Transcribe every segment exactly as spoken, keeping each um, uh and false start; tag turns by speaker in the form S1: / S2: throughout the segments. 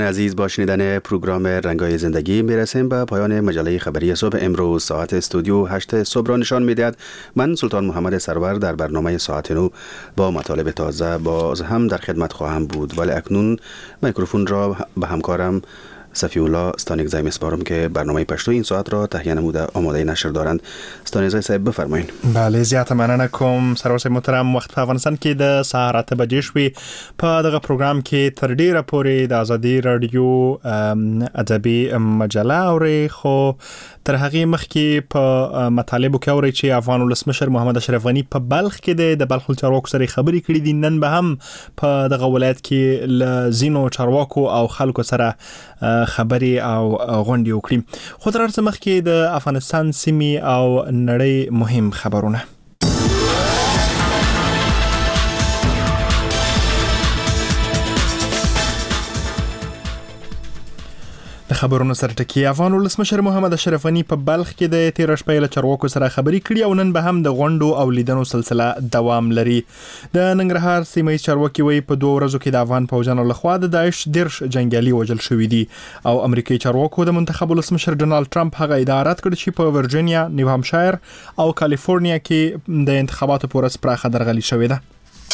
S1: عزیز با شنیدن پروگرام رنگای زندگی میرسیم به پایان مجله خبری صبح امروز. ساعت استودیو هشت صبح را نشان میدهد. من سلطان محمد سرور در برنامه ساعت نو با مطالب تازه باز هم در خدمت خواهم بود، ولی اکنون میکروفون را به همکارم صفی الله ستانگزای میسپارم که برنامه پشتو این ساعت را تهیه نموده آماده نشر دارند. ستانگزای صاحب بفرمایید.
S2: بله، زیات مننه کوم. سرور صاحب محترم، وخت په افغانستان کې د سهار اته بجې شوې. په دغه پروګرام کې تر ډیره پورې د ازادي رادیو ادبي مجله اوري، خو تر هغه مخکې په مطالبو کې اوري چې افغان ولسمشر محمد اشرف غنی په بلخ کې د بلخ چارواکو سره خبرې کړې دي. نن به هم په دغه ولایت کې ل زینو چارواکو او خلکو سره خبري او غونډې وکړي. خو تر څو مخکې د افغانستان سیمې او نړۍ مهم خبرونه. د خبرونو سره ټکی. افغان ولسمشر محمد اشرف غنی په بلخ کې د تیر شپې له چارواکو سره خبري کړي او نن به هم د غونډو او لیدنو سلسله دوام لري. د ننګرهار سیمه چارواکي وایي په دوه ورځو کې د افغان پوځانو لخوا د داعش دیرش جنگیالي وژل شوي دي او امریکایي چارواکو د منتخب ولسمشر ډونالد ټرمپ هغه ادعا رد کړې چې په ورجینیا، نیو همشایر او کالیفورنیا کې د انتخاباتو پر ورځ پراخه درغلي شوې ده.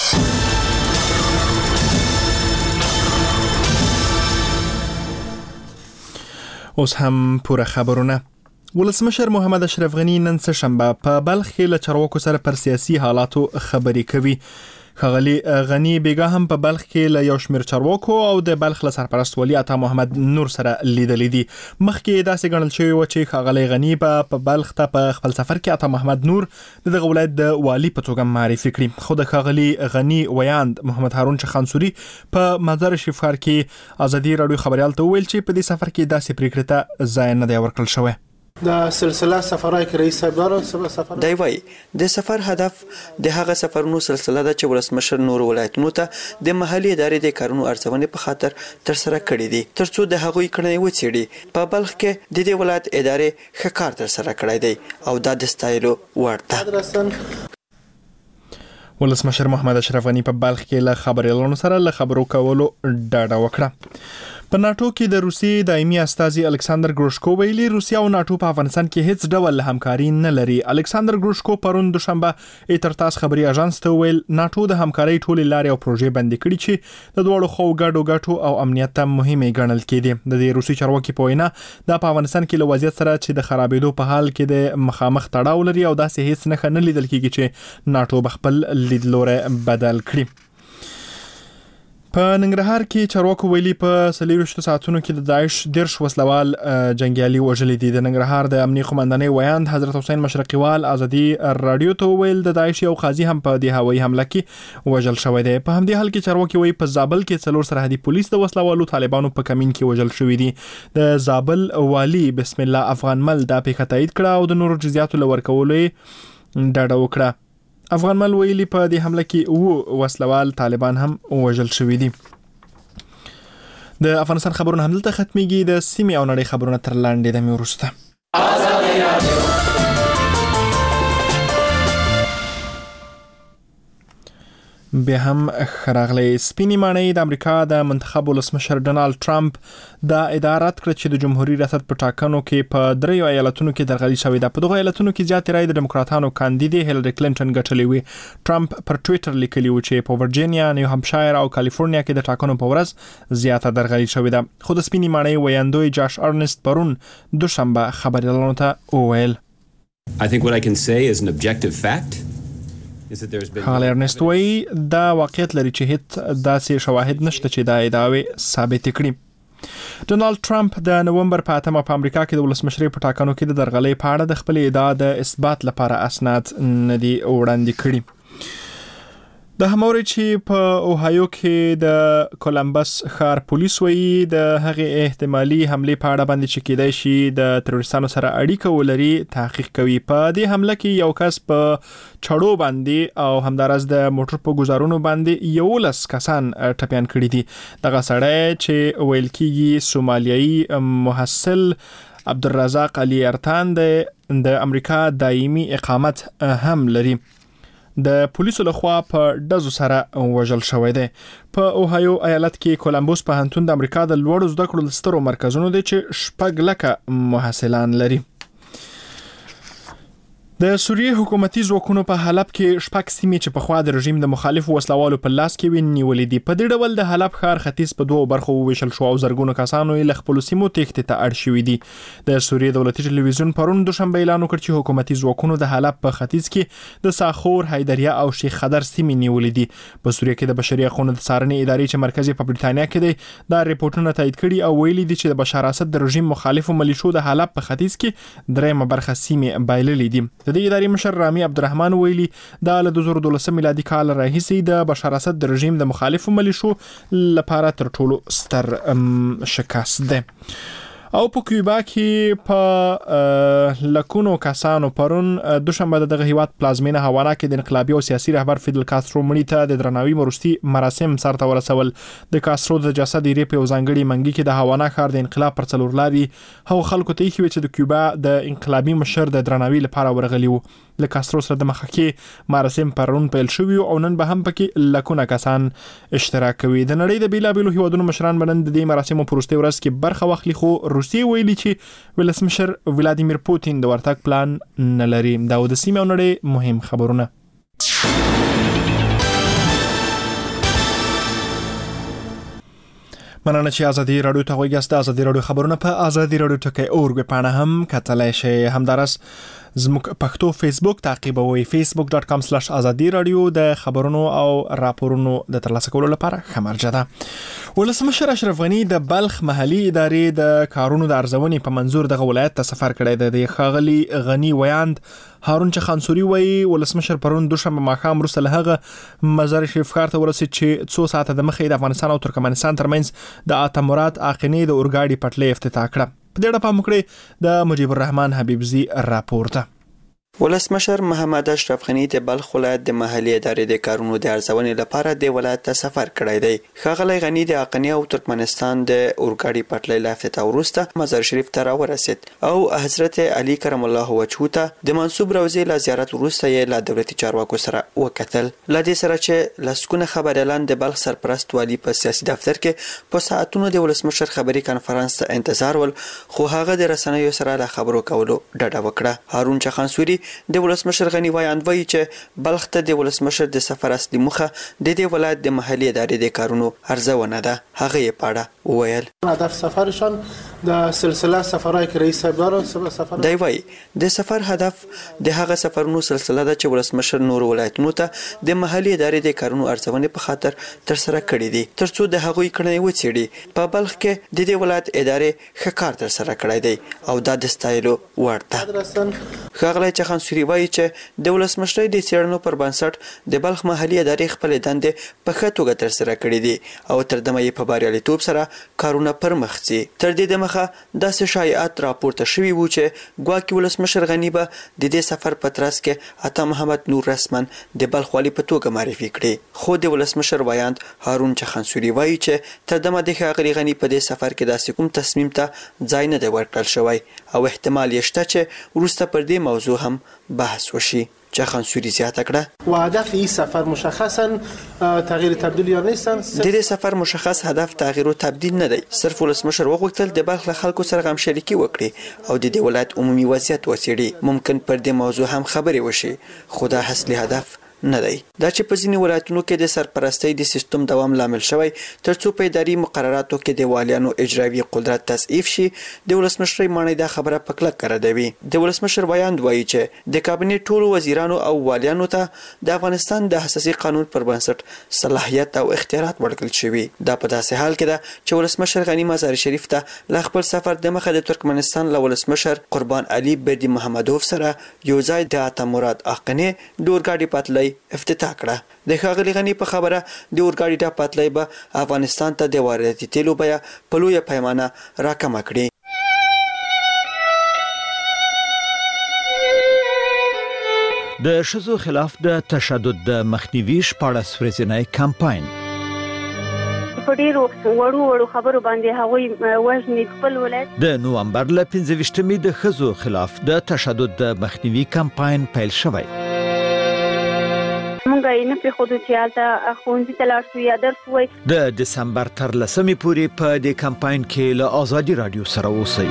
S2: اوس هم پوره خبرونه. ولسمشر محمد اشرف غنی نن سه شنبه په بلخ کې له چارواکو سره پر سیاسي حالاتو خبرې کوي. ښاغلي غنی بیګا هم په بلخ کې له یو شمېر چارواکو او د بلخ له سرپرست والي عطا محمد نور سره لیدلې دي. مخکې داسې ګڼل شوی و چې ښاغلي غنی په بلخ ته په خپل سفر کې عطا محمد نور د دغه ولایت د والي په توګه معرفي کړي. خو د ښاغلي غنی ویاند محمد هارون چخانسوري په مزار شریف ښار کې ازادي رادیو خبريال ته ویل چې په دې سفر کې داسې پریکړه ته ځای نه دی ورکړل شوی.
S3: د سلسله سفرای کې رئیس صاحب سفر
S4: دی وای د سفر هدف د هغه سفرونو سلسله ده چې ولسمشر نور ولایتونو ته د محلي ادارې د کارونو ارزونې په خاطر تر سره کړې دي ترڅو د هغوی کړنې وڅېړي. په بلخ کې د دې ولایت ادارې ښه کار تر سره کړی دی او دا د ستایلو وړ ده.
S2: ولسمشر محمد اشرف غنی په بلخ کې له خبريالانو سره له خبرو کولو ډاډه وکړه. په ناتو کې د روسي دایمي استازي الکساندر ګروشکو ویلي روسیا او ناتو په افغانستان کې هیڅ ډول همکاري نه لري. الکساندر ګروشکو پرون دوشنبه ایترتاس خبري اژانس ته ویل ناتو د همکاري ټولې لارې او پروژې بندي کړي چې د دوړو خو ګډو ګټو او امنیت ته مهمه ګڼل کېدي. د دې روسي چارواکي په وینا د په افغانستان کې له وضعیت سره چې د خرابېدو په حال کې د مخامخ تړاو لري او داسې هیڅ نه خنل لیدل کېږي چې ناتو بخپل لیدلوره بدل کړي. په ننګرهار کې چارواکو ویلي په سلیوشتو ساعتونو کې د داعش دیرش وسلوال جنگیالي وژلي دي. د ننګرهار د امنیه قومندانۍ ویاند حضرت حسین مشرقیوال ازادي رادیو ته ویل د داعش یو قاضي هم په دې هوایي حمله کې وژل شوی دی. په همدې حال کې چارواکي وایي په زابل کې څلور سرحدي پولیس د وسلوالو طالبانو په کمین کې وژل شوی دي. د زابل والي بسم الله افغان مل دا پیښه تایید کړه او د نورو جزئیاتو لور کولو ډاډه وکړه. افغان مل ویلي په دې حمله کې وو وسلوال طالبان هم وژل شوی دي. د افغانستان خبرونه هم دلته ختميږي. د سیمې او نړۍ خبرونه تر لاندې د میورسته. ازادي رادیو به هم خراغلی. سپینی معنی د امریکا د منتخب ولسمشر ډونالد ټرمپ دا ادعا رد کړه چې د جمهوریت ریاست په ټاکنو کې په دریو ایالتونو کې درغلي شوې ده. په دغه ایالتونو کې زیات رای د ډیموکراتانو کاندیدې هیلری کلینټن ګټلې وي. ټرمپ پر ټوئیټر لیکلی و چې په ورجینیا، نیو همشایر او کالیفورنیا کې د ټاکنو په ورځ زیاته درغلي شوې ده. خو د سپینی معنی ویاندوی جاش ارنست پرون دوشنبه خبريالانو ته وویل
S5: I think what I can say is an objective fact.
S2: ښاغلی ارنست وایي دا واقعیت لري چې هیڅ داسې شواهد نشته چې دا ادعاوې ثابت کړي. ډونالد ټرمپ د نومبر په اتمه په امریکا کې د ولسمشرۍ په ټاکنو کې د درغلۍ په اړه د خپل ادعا د اثبات لپاره اسناد نه دي وړاندې کړي. د هموري چې په اوهایو کې د کولمبس ښار پولیس وایي د هغې احتمالي حملې په اړه باندې چې کېدای شي د تروریستانو سره اړیکه ولري تحقیق کوي. په دې حمله کې یو کس په چړو باندې او همدارس د موټر په گزارونو باندې یولس کسان ټپیان کړي دي. دغه سړی چې ویل کېږي سومالیایي محصل عبدالرزاق علي ارتان د امریکا دایمي اقامت هم لري. د پولیسو لخوا په ډزو سره وژل شوی دی. په اوهایو ایالت کې کولمبوس پوهنتون د امریکا د لوړو زده کړو سترو مرکزونو دی چې شپږ لکه محصلان لري. د سوریې حکومتي ځواکونو په حلب کې شپږ سیمې چې په خوا د رژیم د مخالف وسلوالو په لاس کې ونیولې دي. په دې ډول د حلب ښار ختیځ په دوه برخو وویشل شو او زرګونو کسانو یې له خپلو سیمو تېښتې ته اړ شوي دي. د سوریې دولتي ټلویزیون پرون دوشنبه اعلان وکړ چې حکومتي ځواکونو د حلب په ختیځ کې د ساخور، حیدریه او شیخ خدر سیمې نیولې دي. په سوریې کې د بشري حقوقو د څارنې ادارې چې مرکز په بریټانیا کې دی دا ریپورتونه تایید کړي او ویلي دي چې د بشار اسد د رژیم مخالفو ملیشو د حلب په ختیځ کې دریمه برخه سیمې بایللې دي. د دې ادارې مشر رامي عبدالرحمن ویلي دا له دوه زره دولس میلادي کال راهیسې د بشار اسد د رژیم د مخالفو ملیشو لپاره تر ټولو ستر شکست ده. او په کیوبا کې په لکونو کسانو پرون دوشنبه دغه هیواد پلازمینه هاوانا کې د انقلابي او سیاسي رهبر فیدل کاسترو مړی ته د درناوي وروستي مراسم سرته ورسول. د کاسترو د جسد یې په ځانګړي منګي کې د هاوانا ښار د انقلاب پر څلور لاري هو خلکو ته یې چې د کیوبا د انقلابي مشر د درناوي لپاره ورغلی وو. له کاسترو سره د مخه کې مراسم پرون پیل شوي او نن به هم پکې لکونه کسان اشتراک کوي. د نړۍ د بیلابیلو هیوادونو مشران بنن د دې مراسمو په وروستي ورځ کې برخه واخلي، خو روسیې ویلي چې ولسمشر ولادیمیر پوتین د ورتګ پلان نه لري. دا د سیمې او نړۍ مهم خبرونه. مننه چې ازادي رادیو ته وګورئ. د ازادي رادیو خبرونه په ازادي رادیو ټکی اورګ پاڼه هم کتلای شئ. همدارس زموږ پښتو فیسبوک تعقیبوي facebook dot com slash azadi radio د خبرونو او راپورونو د ترلاسه کولو لپاره خبرجه ده. ولسمشر اشرف غنی د بلخ محلي ادارې د کارونو د ارزونې په منظور دغه ولایت ته سفر کړی دی. د ښاغلي غنی ویاند هارون چخانسوري وایي ولسمشر پرون دوشنبه ماښام وروسته له هغه مزار شریف ښار ته ورسېد چې څو ساعته د مخې د افغانستان او ترکمنستان ترمنځ د آتمرات آقینې د اورګاډي پټلۍ افتتاح کړه. په دې اړه پام وکړئ د مجيب الرحمن حبیبزي راپور ته.
S4: ولسمشر محمد اشرف غنی د بلخ ولایت د محلي ادارې د کارونو د ارزونې لپاره د ولایت ته سفر کړی دی. ښاغلی غنی د آقینې او ترکمنستان د اورګاډي پټلۍ له افتتاح وروسته مزار شریف ته راورسېد او حضرت علي کرم الله وجهه ته د منصوب روضې له زیارت وروسته یې له دولتي چارواکو سره وکتل. له دې سره چې لسګونه خبریالان د بلخ سرپرست والي په سیاسي دفتر کې په ساعتونو د ولسمشر خبري کانفرنس ته انتظار ول، خو هغه د رسنیو سره له خبرو کولو ډډه وکړه. هارون چخانسوري د ولسمشر غنی ویاند وایي چې بلخ ته د ولسمشر د سفر اصلي موخه د دې ولایت د محلي ادارې د کارونو ارزونه ده. هغه یې پاړه وویل
S3: هدف سفرشان د سلسله سفرهای که رئیس صاحب داره سفر
S4: دی وایي د سفر هدف د هغه سفرونو سلسله ده چې ولسمشر نور ولایتونو ته د محلي ادارې د کارونو ارزونې په خاطر تر سره کړي دي ترڅو د هغوی کړنې وڅېړي. په بلخ کې د دې ولایت ادارې ښه کار تر سره کړی دی او دا د ستایلو وړ ده. ښاغلی چخانسوري وایي چې د ولسمشرۍ د څېړنو پر بنسټ د بلخ محلي ادارې خپلې دندې په ښه توګه تر سره کړي دي او تر دمه یې په بریالیتوب سره کارونه پر مخ ځي. تر دې دمخه داسې شایعات راپورته شوي وو چې ګواکې ولسمشر غني به د دې سفر په ترڅ کې عطا محمد نور رسمن د بلخ والي په توګه معرفي کړي. خو د ولسمشر ویاند هارون چخانسوري وایي چې تر دمه د ښاغلي غني په دې سفر کې داسې کوم تصمیم ته ځای نه دی ورکړل شوی او احتمال یې شته چې وروسته پر دې موضوع هم بحث وشي. چخانسوري زیاته کړه
S3: و هدف این سفر مشخصا تغییر تبدیل یا نیستن.
S4: د دې سفر مشخص هدف تغییر او تبدیل نه دی. صرف ولسمشر وغوښتل د بلخ خلکو سره غم شریکي وکړي او د دې ولایت عمومي وضعیت وڅېړي. ممکن پر دې موضوع هم خبرې وشي خو دا اصلي هدف نه دی. دا چې په ځینې ولایتونو کې د سرپرستۍ د سیستم دوام لامل شوی ترڅو په اداري مقرراتو کې د والیانو اجرایي قدرت تضعیف شي. د ولسمشرۍ ماڼۍ دا خبره په کلکه ردوي. د ولسمشر ویاند وایي چې د کابینې ټولو وزیرانو او والیانو ته د افغانستان د اساسي قانون پر بنسټ صلاحیت او اختیارات ورکړل شوي. دا په داسې حال کې ده چې ولسمشر غني مزار شریف ته له خپل سفر د مخه د ترکمنستان له ولسمشر قربان علي بردي محمدوف سره یو ځای د عطا مراد آقینې د اورګاډي پټلۍ افتتاح کړه. د ښاغلي غني په خبره د اورګاډي دا پټلۍ به افغانستان ته د وارداتي تیلو بیه په لویه پیمانه راکمه کړي.
S6: د ښځو خلاف د تشدد د مخنیوي شپاړس ورځنی کمپاین
S7: په ډیرو وړو وړو خبرو باندې هغوی وژني. خپل ولایت
S6: د نومبر له پنځه ویشتمې د ښځو خلاف د تشدد د مخنیوي کمپاین پیل شوی.
S7: مونږ یې نه پرېښودو چې هلته ښوونځي ته لاړ شو یا درس ووایي.
S6: د دسمبر تر لسمې پورې په دې کمپاین کې له ازادي رادیو سره اوسئ.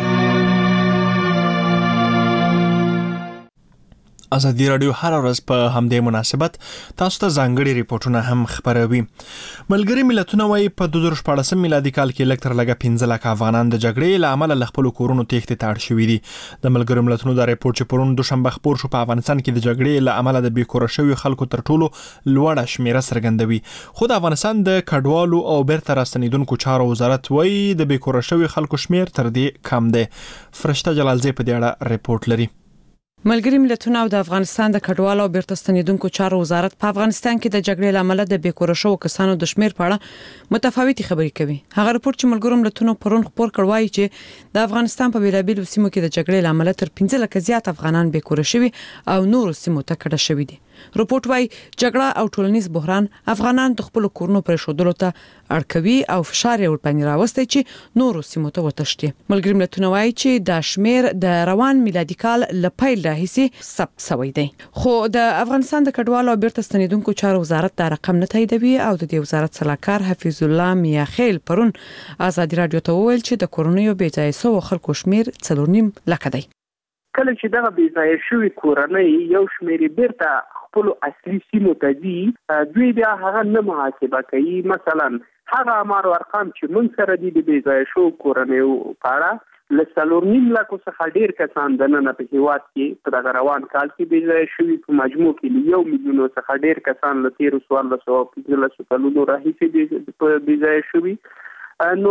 S2: ازادي رادیو هر ورځ په همدې مناسبت تاسو ته ځانګړي ریپورتونه هم خبروي. ملګري ملتونه وايي په دوه زره شپاړسم میلادي کال کې لږ تر لږه پنځه لکه افغانان د جګړې له امله له خپلو کورونو تېښتې ته اړ شوي دي. د ملګرو ملتونو دا ریپورت چې پرون دوشنبه خپور شو په افغانستان کې د جګړې له امله د بېکوره شویو خلکو تر ټولو لوړه شمیره څرګندوي. خو د افغانستان د کډوالو او بیرته راستنېدونکو چارو وزارت وايي د بېکوره شویو خلکو شمیر تر دې کم دی. فرشته جلالزی په دې اړه ریپورت لري.
S8: ملګری ملتونه او د افغانستان د کډوالو او بیرته ستنېدونکو چارو وزارت په افغانستان کې د جګړې له امله د بېکوره شوو کسانو د شمیر په اړه متفاوتې خبرې کوي. هغه رپورت چې ملګرو ملتونو پرون خپور کړ وایي چې د افغانستان په بیلابیلو سیمو کې د جګړې له امله تر پنځه لکه زیات افغانان بېکوره شوي او نورو سیمو ته کډه شوي دي. رپورت وايي جګړه او ټولنیز بحران افغانان د خپل کورونو پرېښودلو ته اړ کوي او فشار یې ورباندې راوستی چې نورو سیمو ته وتښتي. ملګري ملتونه وايي چې دا شمیر د روان میلادي کال له پیل راهیسې ثبت شوی دی. خو د افغانستان د کډوالو او بیرته ستنېدونکو چارو وزارت دا رقم نه تاییدوي او د دې وزارت سلاکار حفیظ الله میاخیل پرون ازادي رادیو ته وویل چې د کورونیو بې ځایه شوو خلکو شمیر څلور نیم لکه دی.
S9: کله چې دغه بې ځایه شوي کورنۍ یو شمیر بیرته خپل اصلي سیمو ته ځي، دوی بیا هغه نه محاسبه کوي. مثلا هغه امر ارقام چې موږ سره دي د بې ځایه شوو کورنیو په اړه له څلور نیم لکو څخه ډېر کسان دننه په هېواد کې په دغه روان کال کې بې ځایه شوي، په مجموع کې له یو میلیونو څخه ډېر کسان له تېرو څوارلسو او پنځلسو کلونو راهیسې بې ځایه شوي. نو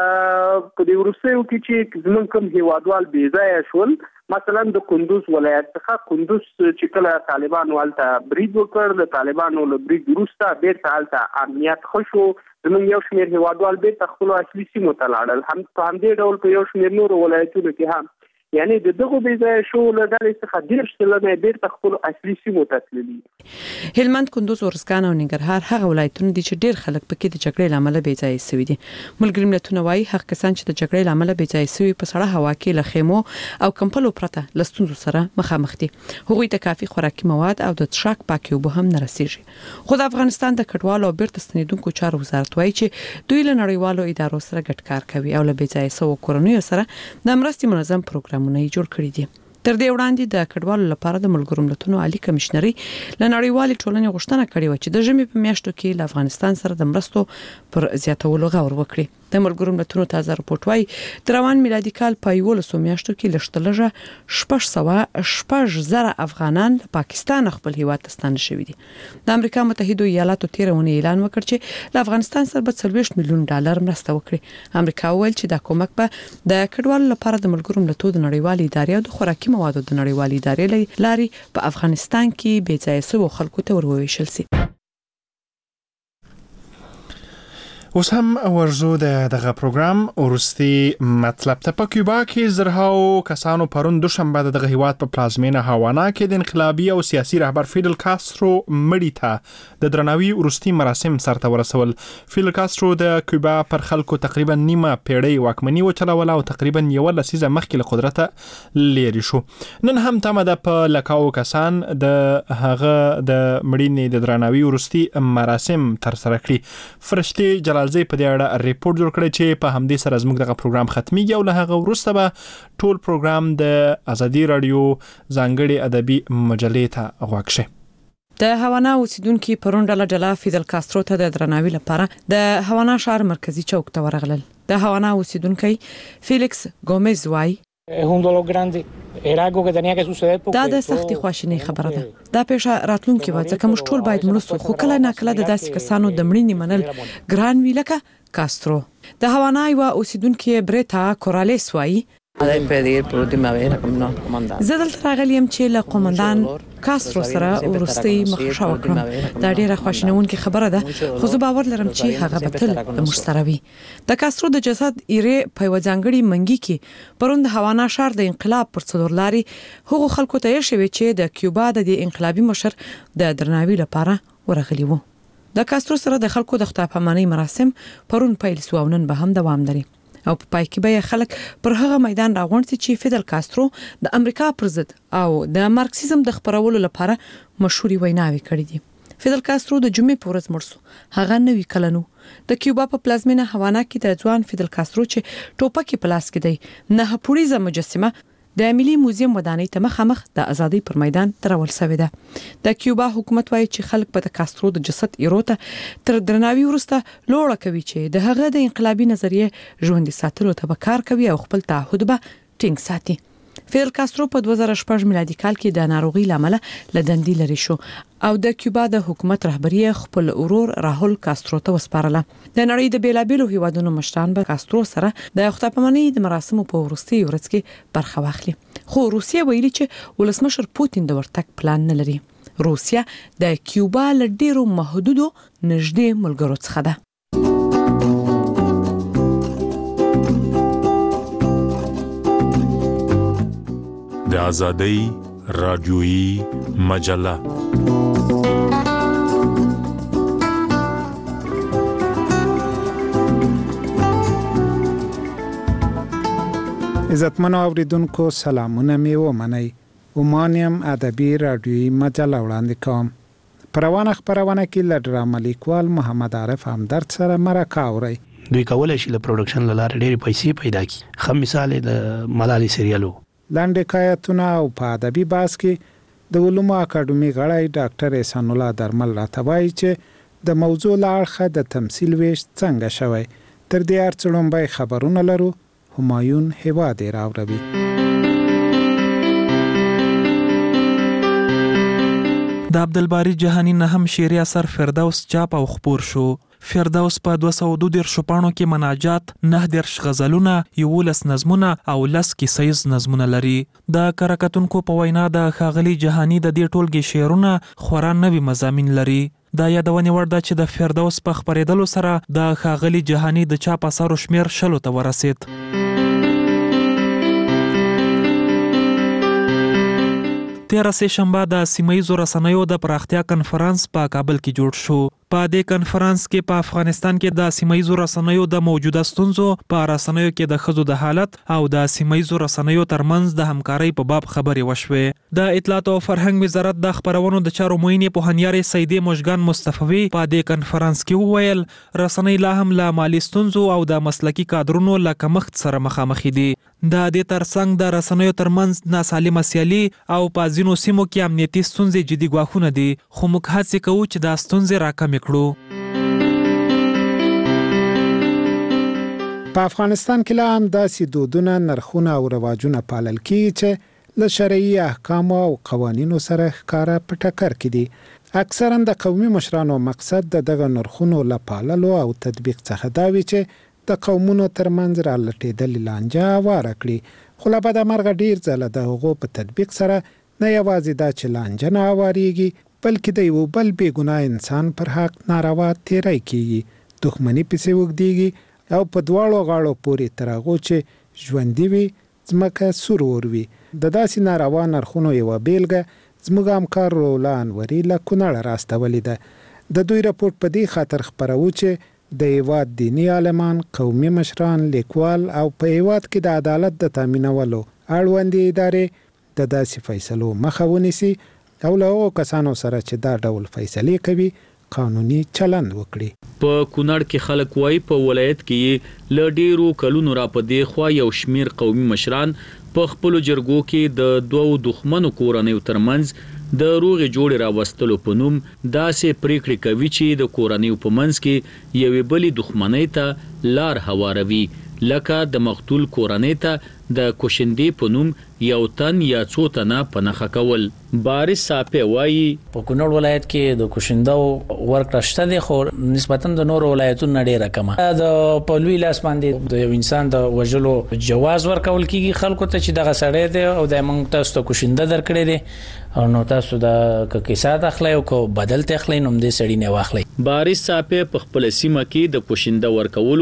S9: په دې وروستیو کې چې زموږ کوم هېوادوال بې ځایه شول، مثلا د کندوز ولایت څخه کندوز چې کله طالبانو هلته برید وکړ، د طالبانو له برید وروسته بیرته هلته امنیت ښه شو، زموږ یو شمېر هېوادوال بیرته خپلو اصلي سیمو ته لاړل. هم په همدې ډول په یو شمېر نورو ولایتونو کې هم یعنی د دغو بې ځایه شوو له ډلې څخه دېرش سلنه یې بیرته خپلو اصلي سیمو ته تللي.
S8: هلمند، کندوز، ارزګان او ننګرهار هغه ولایتونه دي چې ډېر خلک پکې د جګړې له امله بې ځایه شوي دي. ملګري ملتونه وایي هغه کسان چې د جګړې له امله بې ځایه شوي په سړه هوا کې له خیمو او کمپلو پرته له ستونزو سره مخامخ دي. هغوی ته کافي خوراکي مواد او د څښاک پاکې اوبه هم نه رسیږي. خو د افغانستان د کډوالو او بیرته ستنېدونکو چارو وزارت وایي چې دوی له نړیوالو ادارو سره ګډ کار کوي او له بې ځایه شوو کورنیو سره د مرستې منظم پروګرامونه یې جوړ کړي دي. تر دې وړاندې د کډوالو لپاره د ملګرو ملتونو عالی کمشنري له نړیوالې ټولنې غوښتنه کړې و چې د ژمي په میاشتو کې له افغانستان سره د مرستو پر زیاتولو غور وکړي. د ملګرو ملتونو تازه رپورت وايي د روان میلادي کال په یولسو میاشتو کې لږ لږه شپږ سوه شپږ زره افغانان له پاکستان خپل هیواد ته ستانه شوي دي. د امریکا متحده ایالاتو تېره اونۍ اعلان وکړ چې له افغانستان سره به څلوېښت میلیون ډالر مرسته وکړي. امریکا وویل چې دا کومک به د کډوالو لپاره د ملګرو ملتونو د نړیوالې ادارې او د خوراکي موادو د نړیوالې ادارې لارې په افغانستان کې بې ځایه شوو خلکو ته ورویشل شي.
S2: اوس هم ورزو د دغه پروګرام ورستي مطلب ته. په کیوبا کې زرهاو کسانو پرون دوشنبه د دغه هیواد په پلازمینه هاوانا کې د انقلابي او سیاسي رهبر فیدل کاسترو مړی ته د درناوي ورستي مراسم سرته ورسول. فیدل کاسترو د کیوبا پر خلکو تقریبا نیمه پیړۍ واکمني وچلوله او تقریبا یو لسیزه مخکې له قدرته لري شو. نن هم تمه ده په لکاو کسان د هغه د مړینې د درناوي ورستي مراسم تر سره کړي. فرشتي جلال زه په دې اړه ریپورت جوړ کړی چې په همدې سره زموږ دغه پروګرام ختميږي او له هغه وروسته به ټول پروګرام د ازادي رادیو ځانګړي ادبي مجلې ته غوږ شي.
S8: د هاوانا اوسیدونکو پرون ډله ډله فیدل کاسترو ته د درناوي لپاره د هاوانا ښار مرکزی چوک ته ورغلل. د هاوانا اوسیدونکو فیلیکس ګومز وای دا د سختي خواشینۍ خبره ده. دا پیښه راتلونکي و ځکه موږ ټول باید مړ شو، خو کله نه کله د داسې کسانو د مړینې منل ګران وی لکه کاسترو. د هاوانا یو اوسیدونکو بریتا کورالیس وای زه دلته راغلی یم چې له قومندان کاسترو سره ورستۍ مخشه وکړم. دا ډیره خواشینونکې خبره ده، خو زه باور لرم چې هغه به تل د موږ سره وي. د کاسترو د جسد ایرې په یوه ځانګړي منګي کې پرون د هاوانا ښار د انقلاب پر څلور لارې هغو خلکو ته یې شوې چې د کیوبا د دې انقلابي مشر د درناوي لپاره ورغلي وو. د کاسترو سره د خلکو د خطا پامانۍ مراسم پرون پیل شو او نن به هم دوام لري. او په پای کې به خلک پر هغه میدان راغونډ چې فیدل کاسترو د امریکا پر ضد او د مارکسیزم د خبرولو لپاره مشهوري ویناوي کړې دي. فیدل کاسترو د جمعې په ورځ مړ شو. هغه نوي کلنو د کیوبا په پلازمینه هوانا کې د ځوان فیدل کاسترو چې ټوپک په لاس کې دی نه پوړیزه مجسمه د ملي موزیم ودانۍ ته مخامخ د ازادۍ پر میدان ترول شوې ده. د کیوبا حکومت وايي چې خلک په کاسترو د جسد ایروته تر درناوي ورسته لوړه کوي چې د هغه د انقلابي نظریه ژوند ساتلو ته کار کوي او خپل تعهد به ټینګ ساتي. فیدل کاسترو په دوه زره شپږ میلادي کال کې د ناروغي لامل له دندې لري شو او د کیوبا د حکومت رهبری خپل ورور راهول کاسترو ته وسپارله. د نړۍ د بیلابیلو هیوادونو مشران به کاسترو سره د خطاپمنۍ د مراسمو په وروستي ورځ کې برخه واخلي. خو روسیه ویلي چې ولسمشر پوتین د ورتګ پلان نه لري. روسیه د کیوبا له ډیرو محدودو نږدې ملګرو څخه ده.
S10: د آزادۍ رادیویی مجله.
S11: عزتمنو اوریدونکو سلامونه می ومنئ. ومانیم ادبي رادیویی مجله وړاندې کوم. پروانه خبرونه کې له ډرامه لیکوال محمد عارف همدرد سره مرکه اورئ.
S12: دوی کولای شي له پروډکشن له لارې ډېرې پیسې پیدا کړي. ښه مثال د ملالۍ سریالو
S11: لاندې حکایتونه او په ادبي بحث کې د علومو اکاډمي غړی ډاکټر احسان الله درمل راته وایي چې د موضوع له اړخه د تمثیل ویش څنګه شوی. تر دې هر څه لومړی خبرونه لرو. همایون هیواد یې راوړوي.
S13: د عبدالباری جهانی نه هم شعري اثر فردوس چاپ او خپور شو. فردوس په دوه سوه دوه دېرش پاڼو کې مناجات، نه دېرش غزلونه، یولس نظمونه او لس کیسیز نظمونه لري. د کره په وینا د ښاغلي جهانی د دې ټولګې شعرونه خورا نوي مضامین لري. دا یادونې وړ ده چې د فردوس په خپرېدلو سره د ښاغلي جهانی د چاپ اثارو شمیر شلو ته ورسید. تیره سه شنبه د سیمه‌ییزو رسنیو د پراختیا کنفرانس په کابل کې جوړ شو. په دې کنفرانس کې په افغانستان کې د سیمه‌ییزو رسنیو د موجوده ستونزو، په رسنیو کې د ښځو د حالت او د سیمه‌ییزو رسنیو ترمنځ د همکارۍ په باب خبرې وشوې. د اطلاعات او فرهنګ وزارت د خبرونو د چارو معین پوهنیار سیدې مشګان مصطفی په دې کنفرانس کې وویل رسنۍ لا هم له مالی ستونزو او د مسلکي کادرونو له کمښت سره مخامخ دي. د دې ترڅنګ د رسنیو ترمنځ ناسالمه سیالي او په ځینو سیمو کې امنیتي ستونزې جدي ګواښونه دي، خو موږ هڅه کوو چې دا ستونزې راکمې کړو.
S11: په افغانستان کې لا هم داسې دودونه، نرخونه او رواجونه پالل کیږي چې له شرعي احکامو او قوانینو سره ښکاره په ټکر کې دي. اکثرا د قومي مشرانو مقصد د دغه نرخونو له پاللو او تطبیق څخه دا وي چې د قومونو ترمنځ را لټېدلې لانجه هواره کړي. خو له بده مرغه ډېر ځله د هغو په تطبیق سره نه یوازې دا چې لانجه نه هوارېږي، بلکې د یو بل بې ګناه انسان پر حق ناروا تیری کیږي، دښمني پسې اوږدېږي او په دواړو غاړو پورې تر هغو چې ژوندي وي ځمکه سور اور وي. د داسې ناروا نرخونو یوه بیلګه زموږ همکار رولا انوري له کونړه راستولې ده. د دوی راپورټ په دې خاطر خپروو چې د هیواد دینی عالمان، قومي مشران، لیکوال او په هیواد کې د عدالت د تامینولو اړوندې ادارې د داسې فیصلو مخه ونیسي او له هغو کسانو سره چې دا ډول فیصلې کوي قانوني چلند وکړي.
S14: په کونړ کې خلک وایي په ولایت کې له ډیرو کلونو را په دې خوا یو شمیر قومي مشران په خپلو جرګو کې د دوو دښمنو کورنیو ترمنځ د روغې جوړې راوستلو په نوم داسې پریکړې کوي چې د کورنیو په منځ کې یوې بلې دښمنۍ ته لار هواروي، لکه د مقتول کورنۍ ته د کوشندې په نوم یو تن یا څو تنه په نښه کول. بارس صاحب وایي
S15: په کونړ ولایت کې د کوشندو ورکړه شته دی، خو نسبتا د نورو ولایتونو ډیره کمه. د په لوی لاس باندې د یو انسان د وژلو جواز ورکول کیږي خلکو ته چې دغه سړی دی او د موږ تاسو ته کوشنده درکړی دی او نو تاسو د کیسات اخلي او کو بدل ته اخلي نو دې سړی نه واخلي.
S14: بارس صاحب په خپل سیمه کې د کوشنده ورکولو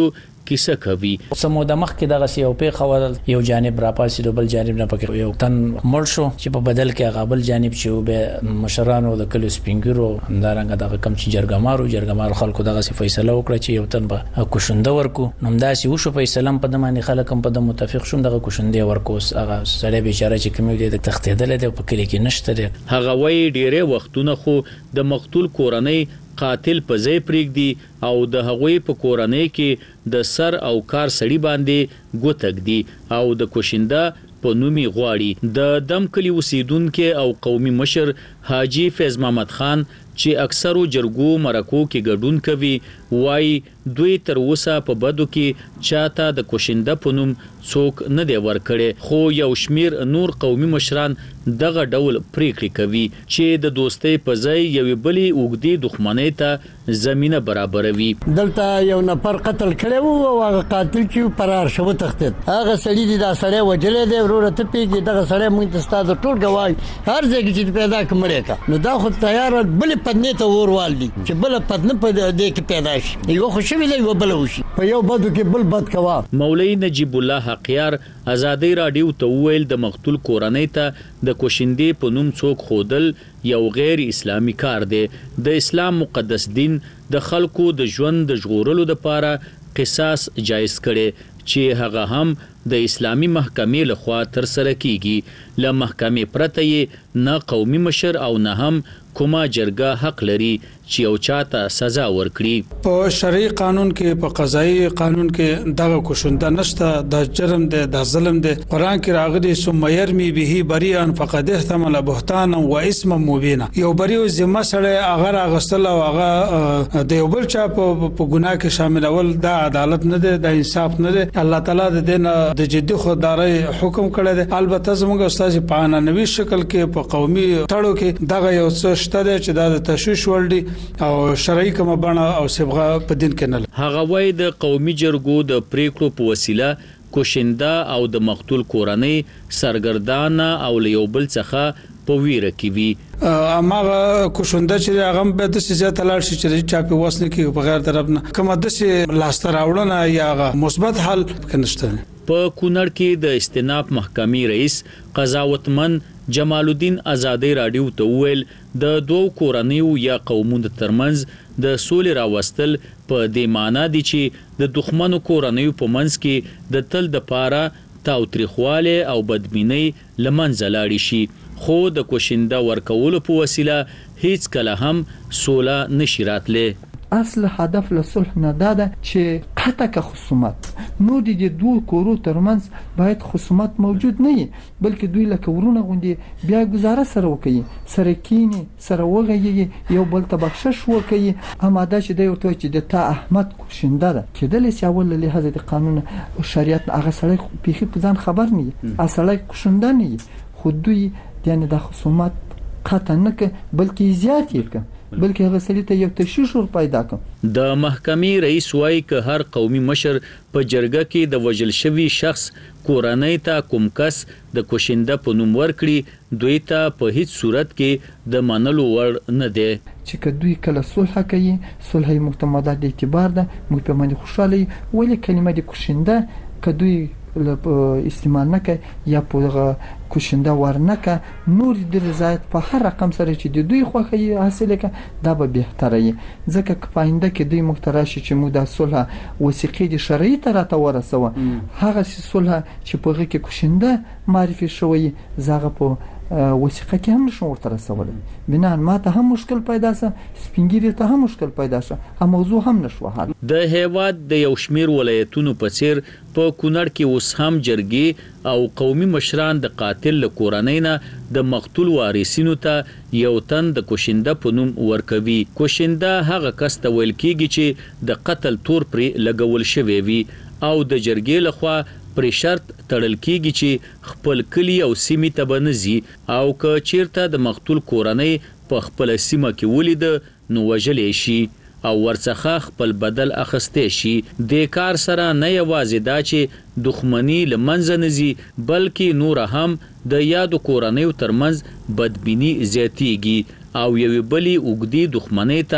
S14: کیسه کوي.
S15: سمو د مخ کې دغه یو په خو یو جانب را پاسې د بل جانب نه پکې یو تن مړ شو چې په بدل کې غابل جانب چې به مشرانو د کلو سپینګرو همدارنګه دغه کم چې جرګمارو جرګمار خلکو دغه فیصله وکړه چې یو تن به کوشنده ورکو نمداسي وشو فیصله په دمانه خلک هم په د متفق شوم دغه کوشنده ورکو هغه سړی بیچاره چې کوم دی د تختیدل دی په کلی کې نشته.
S14: هغه وای ډیره وختونه خو د مقتول کورنۍ قاتل په ځای پرېږدي او د هغوی په کورنۍ کې د سر او کار سړی باندې ګوتک دي او د کوشنده په نومي غواړي. د دم کلی اوسیدونکو او قومي مشر حاجی فیض محمد خان چې اکثرو جرګو مرکو کې ګډون کوي وای دوی تر اوسه په بدو کې چاته د کوشنده په نوم څوک نه دی ورکړي خو یو شمیر نور قومي مشران دغه ډول پریکړې کوي چې د دوستۍ په ځای یوې بلې اوږدې دښمنۍ ته زمينه برابروي.
S16: دلته یو نفر قتل کړی وو او هغه قاتل چې فرار شو تختید هغه سړی دی دا سړی وجلې دی ورور ته پیږي دغه سړی مونږ ته ستاسو ټول گواهی هر ځای کې پیدا کړمړې کا نو دا خو تیار بل پدنه ته وروال دي چې بل پدنه په دې کې پیدا شي یو خوشی ویلې یو بل وشي په یو بدو کې بل بد کوا.
S14: مولوی نجیب الله حقیار ازادي رادیو ته ویل د مقتول کورنۍ ته د کوشندې په نوم څوک خودل یو غیر اسلامی کار دی. د اسلام مقدس دین د خلکو د ژوند د ژغورلو لپاره قصاص جایز کړي چې هغه هم د اسلامی محکمې لخوا تر سره کیږي. له محکمې پرته یې نه قومي مشر او نه هم کومه جرګه حق لري چې یو چاته سزا ورکړي.
S17: په شرعي قانون کې په قضایي قانون کې دغه کوشنده نشته د جرم دی د ظلم دی. قران کې راغلي ثم يرمي به بريئا فقد احتمل بهتانا واثما مبينا یو بریو ذمہ سره اگر اغسل او هغه د یو بل چا په ګناه کې شامل اول دا عدالت نه دی د انصاف نه دی. الله تعالی د دین د جدي خودداري حکم کړی دی. البته زموږ استاد په انانوي شکل کې په قومي تړو کې دغه یو څه شته چې دا د تشویش ول دي او شرعي کومه بڼه او صبغه په دین کې نه.
S14: هغه وای د قومي جرګو د پریکړو په وسیله کوشنده او د مقتول کورنۍ سرګردانه او له بل څخه په ویره کې وي.
S17: اماغه کوشنده چې هغه به د سیاست لاړ شي چې چا په وسنه کې بغیر طرف نه کومه د سي لاستر راوړنه یا مثبت حل کنيشته.
S14: په کونړ کې د استیناف محکمې رئیس قضاوتمن جمال الدین ازادي رادیو ته ویل د دوو کورنیو یا قومونو ترمنځ د سولې راوستل په دې معنی دي چې د دښمنو کورنیو په منځ کې د تل د پاره تاوتریخواله او بدبینۍ لمنځه لاړ شي خو د کوشنده ورکولو په وسیله هیڅ کله هم سوله نشي راتله.
S18: اصل هدف له صلح نه ده چې قطع که خصومت نو د دوه کورو ترمنځ باید خصومت موجود نه وي بلکې دوی له کورونه غوندي بیا گزاره سره وکړي سره کینی سره وغږي یو بل ته بخښش وکړي اماده چې د یو ټوی چې د تا احمد کوشنده ده کېدل چې اول له لحاظ د قانون او شریعت هغه سړی پیخي په ځان خبر نه اصله کوشنده نه خو دوی یعنی د خصومت قطع نه ک بلکې زیات یې ک بلکې هغه سړی ته یو تشویش ور پیدا کړ.
S14: د محکمې رئیس وایي ک هر قومي مشر په جرګه کې د وجل شوی شخص کورنۍ ته کوم کس د کوشنده په نوم ورکړي دوی ته په هیڅ صورت کې د منلو وړ نه دی.
S18: چې کدوې کله صلح کوي صلح معتمده د اعتبار ده موږ په باندې خوشاله ولې کلمه د کوشنده کدوې استعمال نه کوي یا په کوشنده ورنکه نور د رضایت په هر رقم سره چې د دوی خوخه حاصله ک دا به بهتره وي ځکه که پاینده کې دوی مختراشي چې موږ د صلح وثیقې د شرعي طرفه ورسوه هغه صلح چې په کې کوشنده معرفي شوی زغه په وثیقه کې هم نشو ورته رسول بنا ما ته هم مشکل پیدا سه سپینګری ته هم مشکل پیدا شه هم موضوع هم نشو حل.
S14: د هیواد د یو شمیر ولایتونو په څیر په کونړ کې اوس هم جرګي او قومي مشران د قاتل له کورنۍ نه د مقتول وارثینو ته یو تن د کوشنده په نوم ورکوي. کوشنده هغه کس ته ویل کیږي چې د قتل تور پرې لګول شوی وي او د جرګې لخوا پر شرط تړل کیږي چې خپل کلی او سیمه ته بنزي او که چیرته د مقتول کورنۍ په خپل سیمه کې ولید نو وجلې شي او ورڅخه خپل بدل اخستې شي. د کار سره نه یوازې دا چې دښمنی لمنځه نزي بلکې نور هم د یادو کورنیو ترمنځ بدبینی زیاتیږي او یوې بلی اوګدي دښمنۍ ته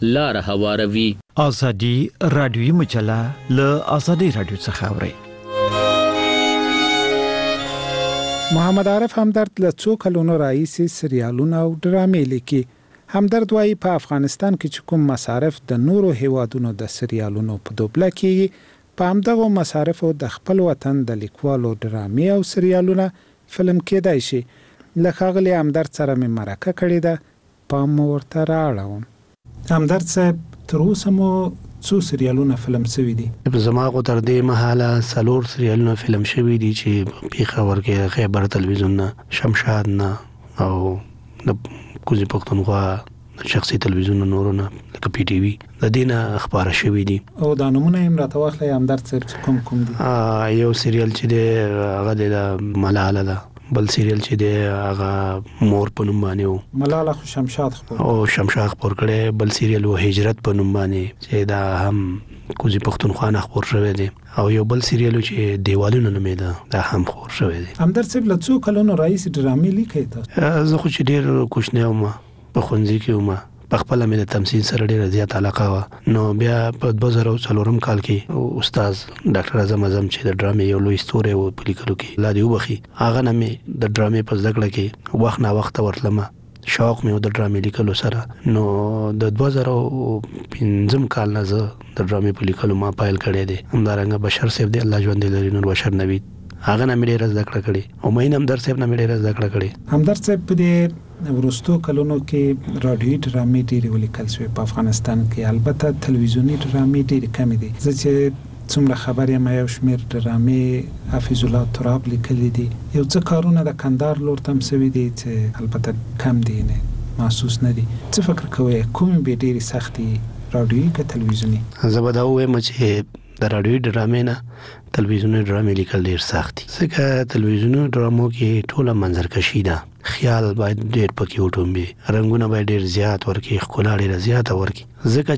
S14: لار هواروي.
S6: ازادي رادیوي مجله له ازادي رادیو څخه اوري.
S11: محمد عارف همدرد له څو کلونو راهیسې سریالونه او ډرامې لیکي. همدرد وايي په افغانستان کې چې کوم مصارف د نورو هیوادونو د سریالونو په دوبله کېږي، په همدغو مصارفو د خپل وطن د لیکوالو ډرامې او سریالونه فلم کېدای شي. له ښاغلي همدرد سره مې مرکه کړې ده، پام مو ورته رااړوم. همدرد صاحب، تر اوسه مو څو سریالونه فلم شوي دي؟
S12: زما خو تر دې مهاله څلور سریالونه فلم شوي دي چې پېښور کې خیبر تلویزیون نه، شمشاد نه او د کوزي پښتونخوا شخصي تلویزیون نورونه لکه پی ټي وي د دې نه خبره شوي دي.
S11: او دا نمونه یې راته واخلئ همدرد صاحب چې کوم کوم دي؟
S12: یو سریال چې دی هغه د ملاله ده، بل سریال چې دی هغه مور په نوم باندې و،
S11: ملاله خو شمشاد خپور
S12: او شمشاد خپور کړی. بل سریال و هجرت په نوم باندې چې دا هم کوزي پښتونخوا نه خپور شوی دی، او یو بل سریال چې دیوالونه نومېده دا هم خپور شوی دی.
S11: همدرد صاحب له څو کلونو راهیسې ډرامې لیکئ تاسو؟
S12: زه خو چې ډېر کوچنی وم، په ښوونځي کې وم، په خپله مې د تمثیل سره ډېره زیات علاقه وه. نو بیا په دوه زره څلورم کال کې استاد ډاکټر اعظم اعظم چې د ډرامې یو لوی ستوری و په لیکلو کې، الله دې وبخي، هغه نه مې د ډرامې په زده کړه کې وخت ناوخته ورتلمه، شوق مې و د ډرامې لیکلو سره. نو د دوه زره پنځم کال نه زه د ډرامې په لیکلو ما پیل کړی دی. همدارنګه بشر صاحب دی، الله ژوندی لري، نور بشر نوید، هغه نه مې ډېره زده کړه کړې، او معین همدرد صاحب نه مې ډېره زده کړه کړې.
S11: همدرد صاحب په دې وروستو کلونو کې رادیوي ډرامې ډېرې ولیکل شوې په افغانستان کې، البته تلویزیوني ډرامې ډېرې کمې دي. زه چې څومره خبر یم یو شمېر ډرامې حفیظ الله تراب لیکلي دي، یو څه کارونه د کندهار لور ته هم شوي دي چې البته کم دي، نه محسوس نه دي. څه فکر کوئ کومې به ډېرې سختې رادیوي که تلویزیوني؟
S12: زه به دا ووایم چې د رادیوي ډرامې نه تلویزیوني ډرامې لیکل ډېر سخت دي، ځکه تلویزیوني ډرامو کې ټوله منظرکشي ده، خیال باید ډېر پکې وټومبي، رنګونه باید ډېر زیات ورکړي، ښکلا ډېره زیاته ورکړي، ځکه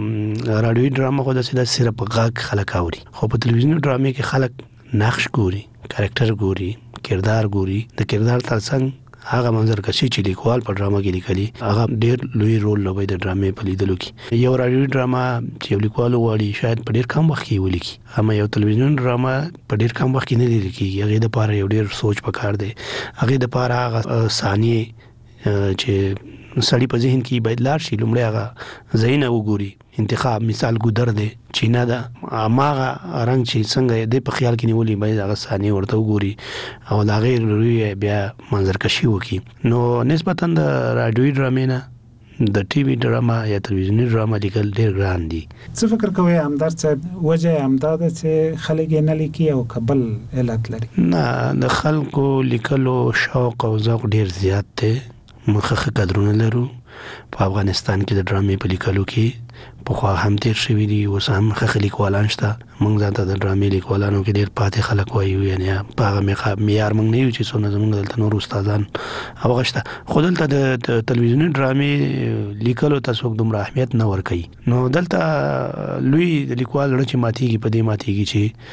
S12: چې رادیوي ډرامه خو داسې ده صرف غږ خلک اوري، خو په تلویزیوني ډرامې کې خلک نقش ګوري، کرکټر ګوري، کردار ګوري، د کردار ترڅنګ هغه منظرکشي چې لیکوال په ډرامه کې لیکلي هغه ډېر لوی رول لوبوي د ډرامې په لیدلو کې. یو رادیوي ډرامه چې یو لیکوال وغواړي شاید په ډېر کم وخت کې ولیکي، اما یو تلویزیون ډرامه په ډېر کم وخت کې نه لیکيږي. هغې دپاره یو ډېر سوچ پکار دی، هغې دپاره هغه ثانیې چې سړی په ذهن کې باید لاړ شي، لومړی هغه ځایونه وګوري، انتخاب مثال ګودر دی، چینه ده، هماغه رنګ چې څنګه دی په خیال کې نیولي باید هغه ثانیې ورته وګوري او د هغې روی بیا منظرکشي وکړي. نو نسبتا د رادیوي ډرامې نه د ټي وي ډرامه یا تلویزیوني ډرامه لیکل ډېر ګران دي.
S11: څه فکر کوئ همدرد صاحب وجه یې همدا ده چې خلک یې نه لیکي او که بل علت لري؟
S12: نه، د خلکو لیکلو شوق او ذوق ډېر زیات دی، موږ ښه قدرونه لرو په افغانستان کې د ډرامې په لیکلو کې، پخوا هم تیر شوي دي، اوس هم ښه لیکوالان شته. موږ ځان ته د ډرامې لیکوالانو کې ډېر پاتې خلک وایو، یعنې په هغه معیار موږ نه یو چې څونه زموږ دلته نور استادان هغه شته، خو دلته د تلویزیوني ډرامې لیکلو ته څوک دومره اهمیت نه ورکوي. نو دلته لوی د لیکوال زړه چې ماتېږي په دې ماتېږي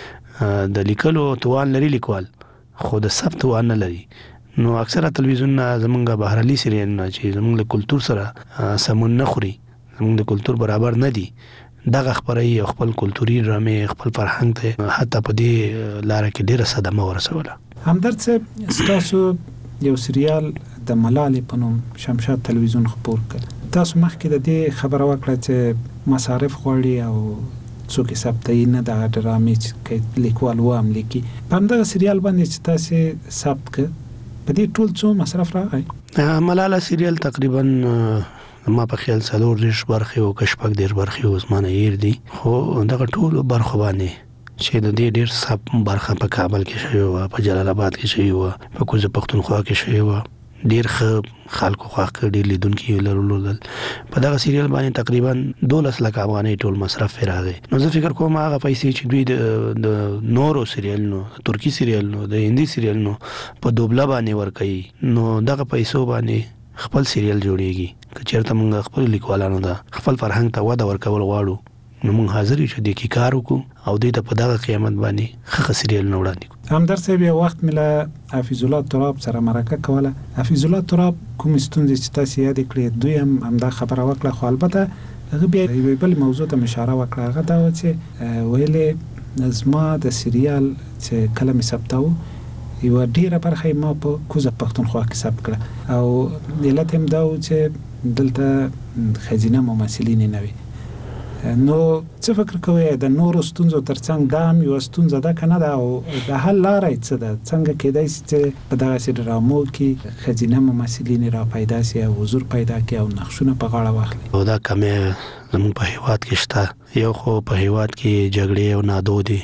S12: چې د لیکلو توان لري لیکوال، خو د ثبت توان نه لري. نو اکثره تلویزیون زمونږ بهرالي سریالونه چې زمونږ له کلتور سره سمون نه خوري، زمونږ د کلتور برابر نه دي، دغه خبرې او خپل کلتوري ډرامې خپل فرهنګ ته حتی په دې لاره کې ډېره صدمه ورسوله.
S11: همدرد صاحب ستاسو یو سریال د ملالې په نوم شمشاد تلویزیون خپور کړ، تاسو مخکې د دې خبره وکړه چې مصارف غواړي او څوک یې ثبتوي نه، دغه ډرامې چې لیکوال و هم لیکي. په همدغه سریال باندې چې تاسې ثبت کړ په دې ټول څو مصرف راغی؟
S12: ملاله سریال تقریبا ما په خیال څلور دېرش برخې او که شپږ دېرش برخې اوس مانه هیر دي، خو دغه ټولو برخو باندې چې د دې ډېر څه برخه په کابل کې شوې وه، په جلال آباد کې شوې وه، په کوزه پښتونخوا کې شوې وه، ډېر ښه خلکو خوښ کړ، ډېر لیدونکي یې لرلودل. په دغه سریال باندې تقریبا دولس لکه افغانۍ ټول مصرف یې راغی. نو زه فکر کوم هغه پیسې چې دوی د نورو سریالونو، ترکي سریالونو، د هندي سریالونو په دوبله باندې ورکوي، نو دغه پیسو باندې خپل سریال جوړیږي. که چېرته موږ خپل لیکوالانو ته خپل فرهنګ ته وده ورکول غواړو، نو موږ حاضر یو چې دې کې کار وکړو او دې ته په دغه قیمت باندې ښه سریالونه وړاندې کړو.
S11: همدرد صاحب یو وخت مې له حفیظ الله تراب سره مرکه کوله. حفیظ الله تراب کوم ستونزې چې تاسې یادې کړې دوی هم همدا خبره وکړه، خو البته هغه بیا یو بل موضوع ته اشاره وکړه، هغه دا و چې ویلې زما د سریال چې کله مې ثبتاو یو ډیره برخه ما په کوزه پښتونخوا کې ثبت کړه، او علت هم دا و چې دلته خزینه ممثلین نه وي. نو څه فکر کوئ د نورو ستونزو ترڅنګ دا هم یو ستونزه ده که نه ده، او د حل لاره یې څه ده؟ څنګه کېدای شي چې په دغسې ډرامو کې ښځینه ممثلین را پیدا شي او حضور پیدا کړي او نقشونه په غاړه واخلي؟
S12: او دا کمی زموږ په هیواد کې شته. یو خو په هیواد کې جګړې او نادودې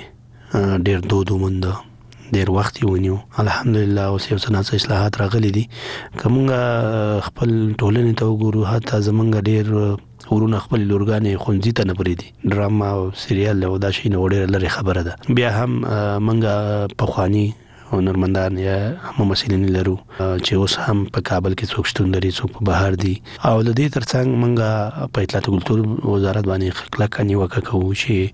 S12: ډېر دود وموند، ډېر وخت یې ونیو. الحمدلله اوس یو څه ناڅه اصلاحات راغلي دي. که موږ خپل ټولنې ته وګورو، حتی زموږ ډېر ورونه خپل لورګانې ښوونځي ته نه پرېږدي، ډراما او سریال او دا شی نه ډېره لرې خبره ده. بیا هم موږ پخواني هنرمندان یا ممثلین لرو چې اوس هم په کابل کې څوک شتون لري، څوک په بهر دي. او د دې ترڅنګ موږ په اطلاعات او کلتور وزارت باندې کلکه نیوکه کوو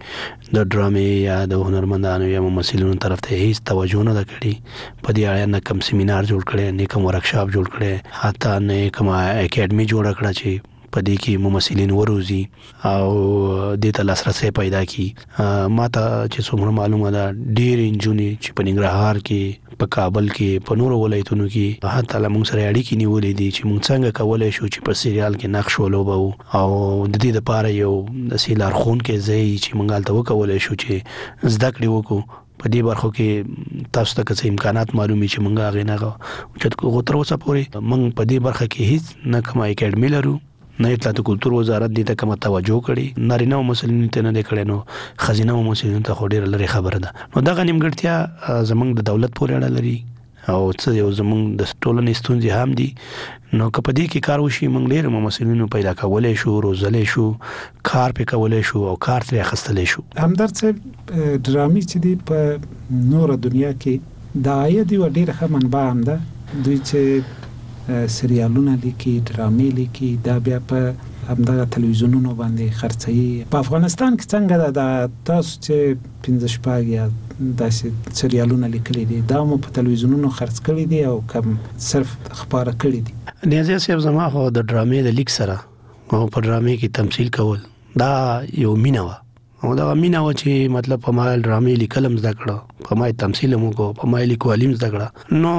S12: چې د ډرامې یا د هنرمندانو یا ممثلینو طرف ته هیڅ توجه نه ده کړې. په دې اړه نه کوم سیمینار جوړ کړی، نه کوم ورکشاپ جوړ کړی، حتی نه کوم اکیډمي جوړه کړه چې په دې کې ممثلین وروزي او دې ته لاسرسي پیدا کی. ما ته چې څومره معلومه ده ډېر انجونې چې په ننګرهار کې، په کابل کې، په نورو ولایتونو کې حتی له موږ سره اړیکې نیولې دي چې موږ څنګه کولی شو چې په سریال کې نقش ولوبو، او د دې لپاره یو داسې لارښوونکی ځای چې موږ هلته وکولی شو چې زده کړې وکړو. په دې برخو کې تاسو ته که څه امکانات معلومي چې موږ هغې نه اوچت کړو. تر اوسه پورې موږ په دې برخه کې هیڅ نه کومه اکیډمي لرو، نه اطلاعات او کلتور وزارت دې ته کومه توجه کړې، نارینه ممثلین ته نه دی کړی، نو ښځینه ممثلین ته خو ډېره لرې خبره ده. نو دغه نیمګړتیا زموږ د دولت پورې اړه لري او څه یو زموږ د ټولنې ستونزې هم دي. نو که په دې کې کار وشي، موږ ډېر ممثلینو پیدا کولی شو، روزلی شو، کار پې کولی شو او کار ترې اخیستلی شو.
S11: همدرد صاحب، ډرامې چې دي په نوره دنیا کې د عاید یوه ډېره ښه منبع هم ده. دوی چې سریالونه لیکي، ډرامې لیکي، دا بیا په همدغه تلویزیونونو باندې خرڅوي. په افغانستان کې څنګه ده؟ دا تاسو چې پنځه شپږ یا داسې سریالونه لیکلي دي، دا مو په تلویزیونونو خرڅ کړي دي او کم صرف خپاره کړي دي؟
S12: نیازي صاحب، زما خو د ډرامې د لیک سره او په ډرامې کې تمثیل کول دا یو مینه وه، او دا مینه وه چې مطلب په ما ډرامې لیکل هم زده کړه، په ما تمثیل هم وکړو، په ما لیکوالي هم زده کړه. نو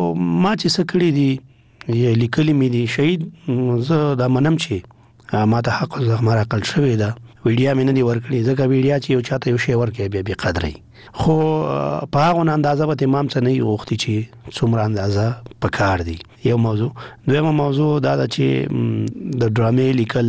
S12: ما چې څه کړي دي یا لیکلي مې دي، شهید زه دا منم چې ما ته حق او زغمه راکړل شوې ده. ویډیا مې نه دي ورکړي، ځکه ویډیا چې یو چاته یو شی ورکوي بیا بې قدرې، خو په هغه اندازه به امام څه نه وي غوښتي چې څومره اندازه په کار دي. یو موضوع. دویمه موضوع دا ده چې د ډرامې لیکل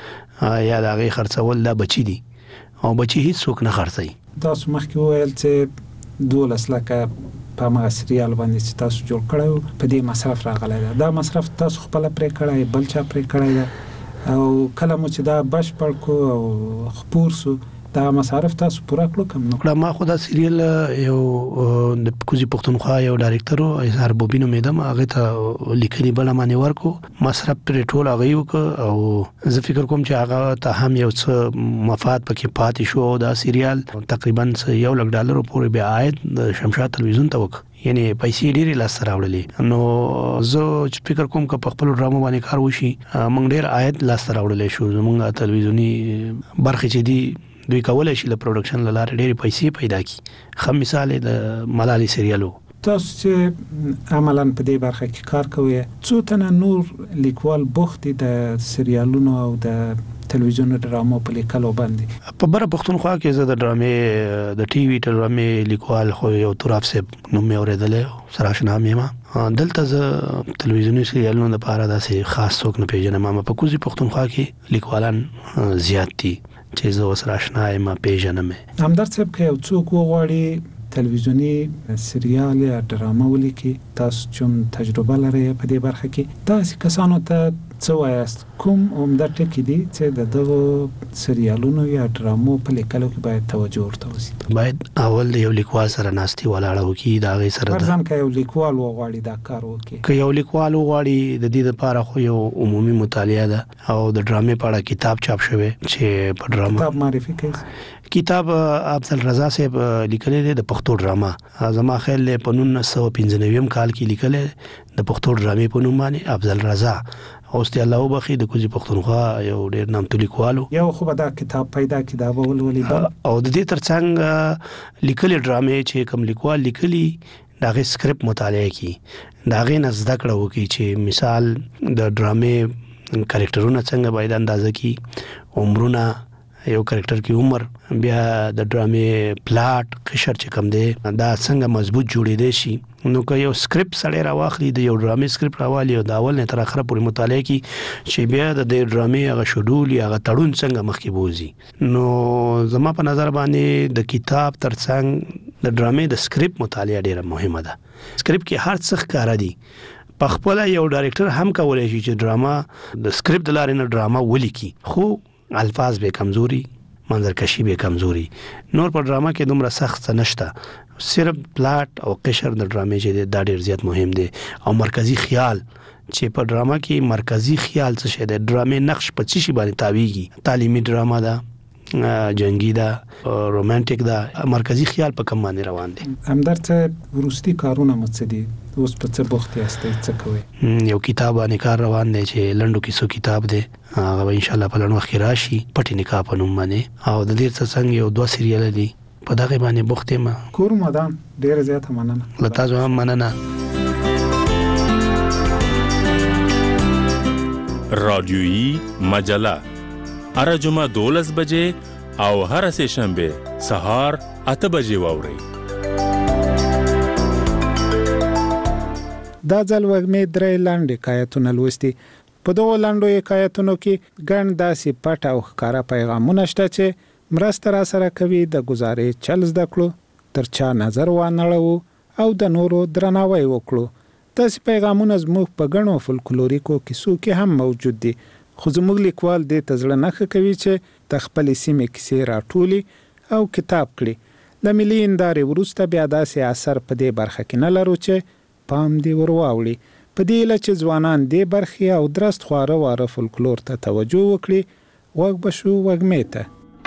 S12: یا د هغې خرڅول دا بچي دي، او بچي هیڅ څوک نه خرڅوي.
S11: تاسو مخکې وویل چې دولس لکه په هغه سریال باندې چې تاسو جوړ کړی په دې مصرف راغلی ده. دا مصرف تاسو خپله پرې کړی، بل چا پرې کړی ده؟ او کله مو چې دا بشپړ کړو او خپور سو، دا مصارف تاسو پوره کړو کم نه کړو؟
S12: ما خو دا سریال یو د کوزي پښتونخوا یو ډایرکټر او اظهار بوبینو میدم هغه ته لیکلي بل باندې ورکو، مصرف پر ټول هغه یو، او زه فکر کوم چې هغه ته هم یو څه مفاد پکې پاتې شو. دا سریال تقریبا یو لک ډالر پورې بیا عاید د شمشاد تلویزیون ته وک، یعنی پیسې ډېرې لاسته راوړلې. نو زه فکر کوم که په خپل ډرامو باندې کار وشي، موږ ډېر عاید لاسته راوړلی شو. زموږ تلویزیوني برخې چې دي دوی کولای شي له پروډکشن له لارې ډېرې پیسې پیدا کړي. ښه مثال د ملالۍ سریالو.
S11: تاسو چې عملاً په دې برخه کې کار کوئ، څو تنه نور لیکوال بوخت دي د سریالونو او د تلویزیون ډرامو په لیکلو باندې؟
S12: په بره پښتونخوا کې زه د ډرامې د ټي وي ډرامې لیکوال خو یو تراب صاحب نوم مې اورېدلی، سره اشنا مې یم. دلته زه تلویزیوني سریالونو لپاره داسې خاص څوک نه پېژنم. ما په کوزي پښتونخوا کې لیکوالان زیات دي چې زه ورسره اشنا یم، پېژنم.
S11: همدرد صاحب، که یو څوک وغواړي تلویزیوني سریال یا ډرامه ولیکي، تاسو چون تجربه لرئ په دې برخه کې، داسې کسانو ته څه وایاست؟ کوم عمده ټکي دي چې د دغو سریالونو یا ډرامو په لیکلو کې باید توجه ورته وشي؟
S12: باید اول د یو لیکوال سره ناستې ولاړه وکړي، د هغې سره
S11: فرضاً که یو لیکوال وغواړي دا کار وکړي.
S12: که یو لیکوال وغواړي، د دې لپاره خو یو عمومي مطالعه ده، او د ډرامې په اړه کتاب چاپ شوی چې په ډرامه
S11: کتاب معرفي کوي.
S12: کتاب افضل رضا صاحب لیکلی دی د پښتو ډرامه، زما خیال دی په نولس سوه پنځه نوي کال کې لیکلی د پښتو ډرامې په نوم باندې افضل رضا، اوس دی الله وبخي د کوزي پښتونخوا یو ډیر نامتو لیکوالو
S11: یو خو به دا کتاب پیدا کړي دا ولولې
S12: او د دې ترڅنګ لیکلي ډرامې چې کوم لیکوال لیکلي داغه سکرپټ مطالعه کی داغه نزد کړه وکي چې مثال د ډرامې کریکټرونه څنګه باید اندازه کی عمرونه یو کریکټر کی عمر بیا د ډرامې پلاټ قشر چې کوم دی دا څنګه مضبوط جوړې دی شي نو که یو سکرپټ سړی راواخلي د یو ډرامې سکرپټ راوالي او د اول نه تر اخره پورې مطالعه کی چې بیا د دې ډرامې هغه شډول یا هغه تړون څنګه مخکې بوزي نو زما په نظر باندې د کتاب ترڅنګ د ډرامې د سکرپټ مطالعه ډیره مهمه ده سکرپټ کې هر څه ښکارا دي په خپل یو ډایرکټر هم کولای شي چې ډراما د سکرپټ د لارې نه ډراما ولیکي خو الفاظ به کمزوري منظرکشي به کمزوري نور په ډراما کې دومره سخت نشته صرف پلاټ او قشر د ډرامې چې دا ډیر زیات مهم دي او مرکزی خیال چې په ډراما کې مرکزی خیال څه شي د ډرامې نقش په څه شي باندې تاویږي تعلیمي ډراما ده جنگی ده رومانټیک ده مرکزی خیال په کوم باندې روان دي
S11: همدرد ورستی کارونه مڅدي اوس په څه بوخت یاستئ څه کوي
S12: یو کتاب باندې کار روان دی چې لندو کیسو کتاب دی هغه ان شاء الله په لنډ وخت کې راشي پټی نکاح په نوم باندې او د دې ترڅنګ یو دوه سریال دي په دغه باندې بوخت ما
S11: کور مدام ډیر زیات مننه
S12: لتا زو هم مننه
S10: رادیویی مجله هر جمعه دولس بجې او هر سه شنبه سهار اته بجې واوري
S11: دا ځل وګمې درې لاندې حکایتونه لوستي په دغه لاندو حکایتونو کې ګڼ داسې پټ او ښکارا پیغامونه شته چې مرسته را سره کوي د گزارې چل زده کړو تر چا نظر وانهړو او د نورو درناوی وکړو داسې پیغامونه زموږ په ګڼو فولکلوریکو کیسو کې هم موجود دي خو زموږ لیکوال دې ته زړه نه ښه کوي چې د خپلې سیمې کیسې راټولي او کتاب کړي د ملي هندارې وروسته بیا داسې اثر په دې برخه کې نه لرو چې پام دې ورواوړي په دې هیله چې ځوانان دې برخې او درست خواره واره فولکلور ته توجه وکړي غوږ به شو وږمې ته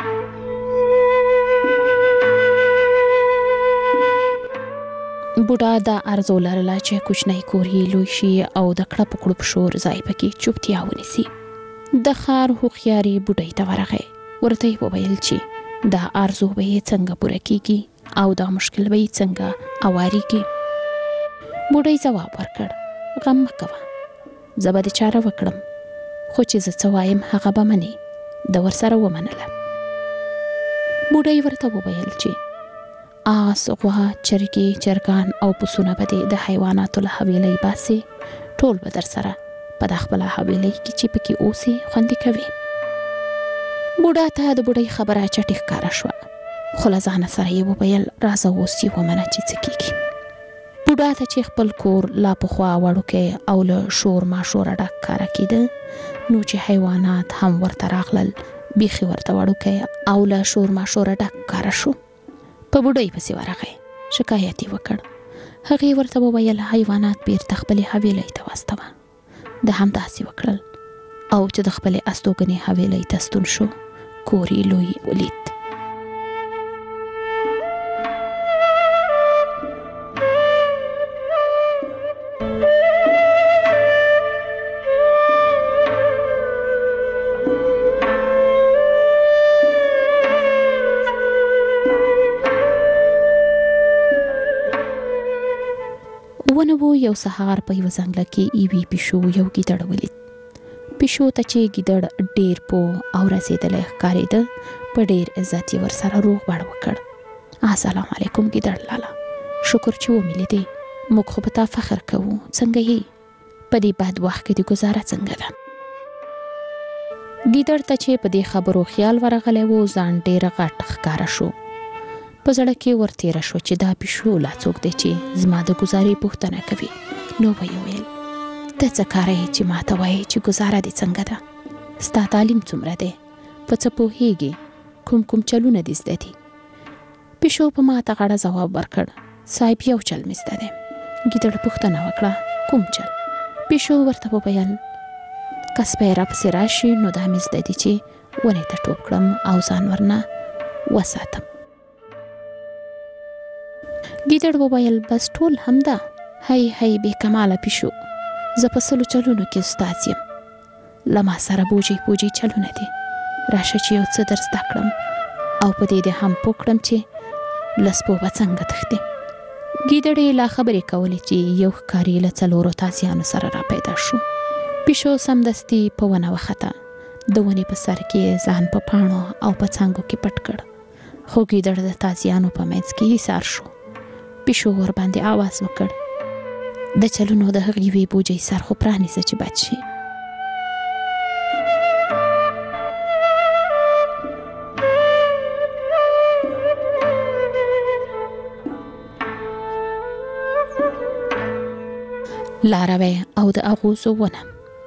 S19: بوډا دا ارزو لرله چې کوچنی کور یې لوی شي او د کړپ کړپ شور ځای پکې چوپتیا ونیسي د ښار هوښیارې بوډۍ ته ورغی ورته یې وویل چې دا ارزو به یې څنګه پوره کیږي او دا مشکل به یې څنګه اواریږي بوډۍ ځواب ورکړ غم مه کوه زه به دې چاره وکړم خو چې زه څه وایم هغه به منې د ورسره ومنله بوډۍ ورته وویل چې آس غوا چرګې چرګان او پسونه به دې د حیواناتو له حویلۍ باسي ټول به در سره په د خپله حویلۍ کې چې پکې اوسي خوندي کوي بوډا ته د بوډۍ خبره چټي ښکاره شوه خو له ځانه سره یې وویل راځه اوس یې ومنه چې څه کېږي بوډا ته چې خپل کور لا پخوا وړوکی او له شور ماشوره ډک ښکاره کېده نو چې حیوانات هم ورته راغلل بیخي ورته وړوکی او له شور ماشوره ډک ښکاره شو په بوډۍ پسې ورغی شکایت یې وکړ هغې ورته وویل حیوانات بیرته خپلې حویلۍ ته واستوه د همداسې وکړل او چې د خپلې استوګنې حویلۍ ته ستون شو کور یې لوی ولید ونه وو یو سهار په یو ځنګله کې ایوي پیشو یو ګیدړ ولید پیشو ته چې ګیدړ ډیر پو او رسېدلی ښکارېده په ډیر عزت یې ورسره روغ بړ وکړ السلام علیکم ګیدړ لالا شکر چې ومې لیدې موږ خو په تا فخر کوو څنګه یې په دې بد وخت کې دې ګزاره څنګه ده ګیدړ ته چې په دې خبرو خیال ورغلی و ځان ډېر غټ ښکاره شو په زړه کې ورتېره شو چې دا پیشو لا څوک دی چې زما د ګزارې پوښتنه کوي نو به یې ویل ته څه کاره یې چې ما ته وایې چې ګزاره دې څنګه ده ستا تعلیم څومره دی په څه پوهېږې کوم کوم چلونه دې زده دي پیشو په ماته غاړه ځواب ورکړ صاحب یو چل مې زده دی ګیدړ پوښتنه وکړه کوم چل پیشو ورته وویل که سپی راپسې راشي نو دا مې زده دي چې ونې ته ټوپ کړم او ځان ورنه وساتم ګیدړ وویل بس ټول همدا هی هی بې کماله پیشو زه په سلو چلونو کې استاد یم لما سره بوجي بوجي چلونه دي راشه چې یو څه در زده کړم او په دې دې هم پوه کړم چې لسپو به څنګه تښتي. ګیدړې لا خبرې کولې چې یو ښکاري له څلورو تازیانو سره را پیدا شو. پیشو سمدستي په ونه وخته، د ونې په سر کې ځان په پاڼو او په څانګو کې پټ کړ. خو ګیدړ د تازیانو په منځ کې ایسار شو. پیشو ور باندې आवाज وکړ، د چلونو د هغې وی بوجي سر خو پرانیزه چې بچ شي. لاروی او د اغوزو ونه.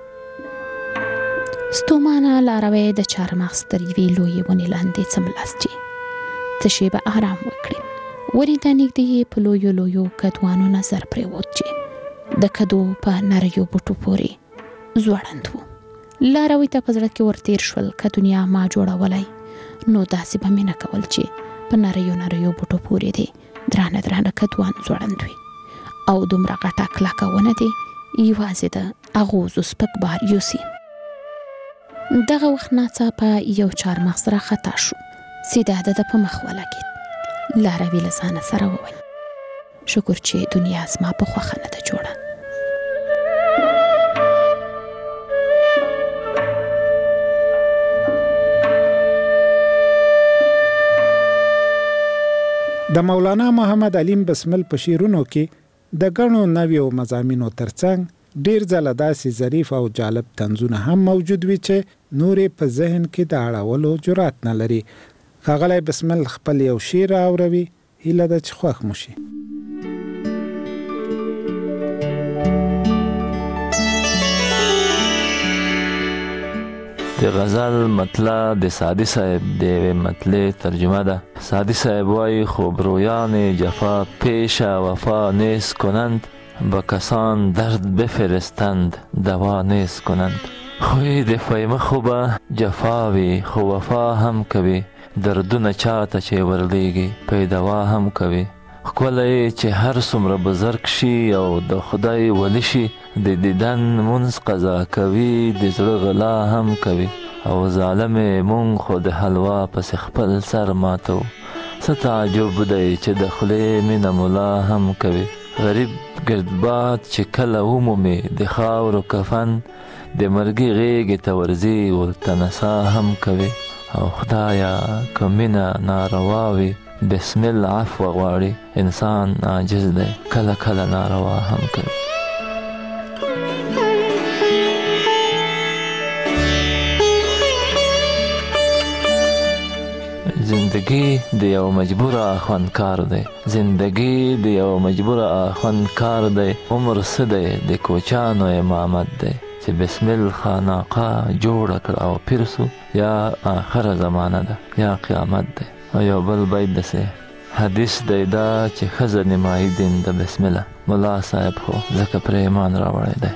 S19: ستومانه لاروی د چارمغز تر یوې لویې ونې لاندې څملاستې. څه شېبه آرام وکړي. ونې ته نږدې په لویو لویو کدوانو نظر پرېوت چې د کدو په نریو بوټو پورې ځوړند و. لاروي ته په زړه کې ورتېر شول که دنیا ما جوړولی نو داسې به مې نه کول چې په نریو نریو بوټو پورې دې درانه درانه کدوان ځوړند وي او دومره غټه کلکه ونه دې یوازې د اغوزو سپک بار یوسي. دغه وخت ناڅاپه یو چارمغز راخطا شو، سیده د ده په مخ ولګېد. لاروي له ځانه سره وویل، شکر چې دنیا زما په خوښه نه ده جوړه.
S11: د مولانا محمد علیم بسمل په شعرونو کې د ګڼو نویو مضامینو ترڅنګ ډیر ځله داسې ظریف او جالب طنزونه هم موجود وي چې نورې په ذهن کې د اړولو جرأت نه لري. ښاغلی بسمل خپل یو شعر راوروي، هیله ده چې خوښ مو شي.
S20: د غزل مطلع د سادی صاحب د مطلع ترجمه ده. سادی صاحب وای خوب رویان جفا پیش وفا نیز کنند، با کسان درد بفرستند دوا نیز کنند. خوی د فیمه خوبه جفاوی خو وفا هم کوي، دردونه چاته چې ورلیږي پیدوا هم کوي. ښکلی چې هر څومره بزرګ شي او د خدای ولی شي، د دیدن مونځ قضا کوي د زړه غلا هم کوي. او ظالم مونږ خو د حلوا پس خپل سر ماتو، څه تعجب دی چې د خولې مینه ملا هم کوي. غریب گردباد چې کله ومومي د خاورو کفن، د مرګي غېږې ته ورځي ورته نڅا هم کوي. او خدایا که مینه ناروا وي بسم الله عفو غواړي، انسان عاجز دی کله کله ناروا هم کوي. زندگی د یو مجبوره خوندکار دی، زندگی د یو مجبوره خوندکار دی. عمر څه دی د کوچانو امامت دی، چې بسم الله خانقاه جوړه کړ او پیر سو. یا آخره زمانه ده یا قیامت دی. او یو بل بیت دسې حدیث دی دا چې ښځه نیمایي دین د بسم الله. ملا صاحب خو ځکه پرې ایمان راوړی دی.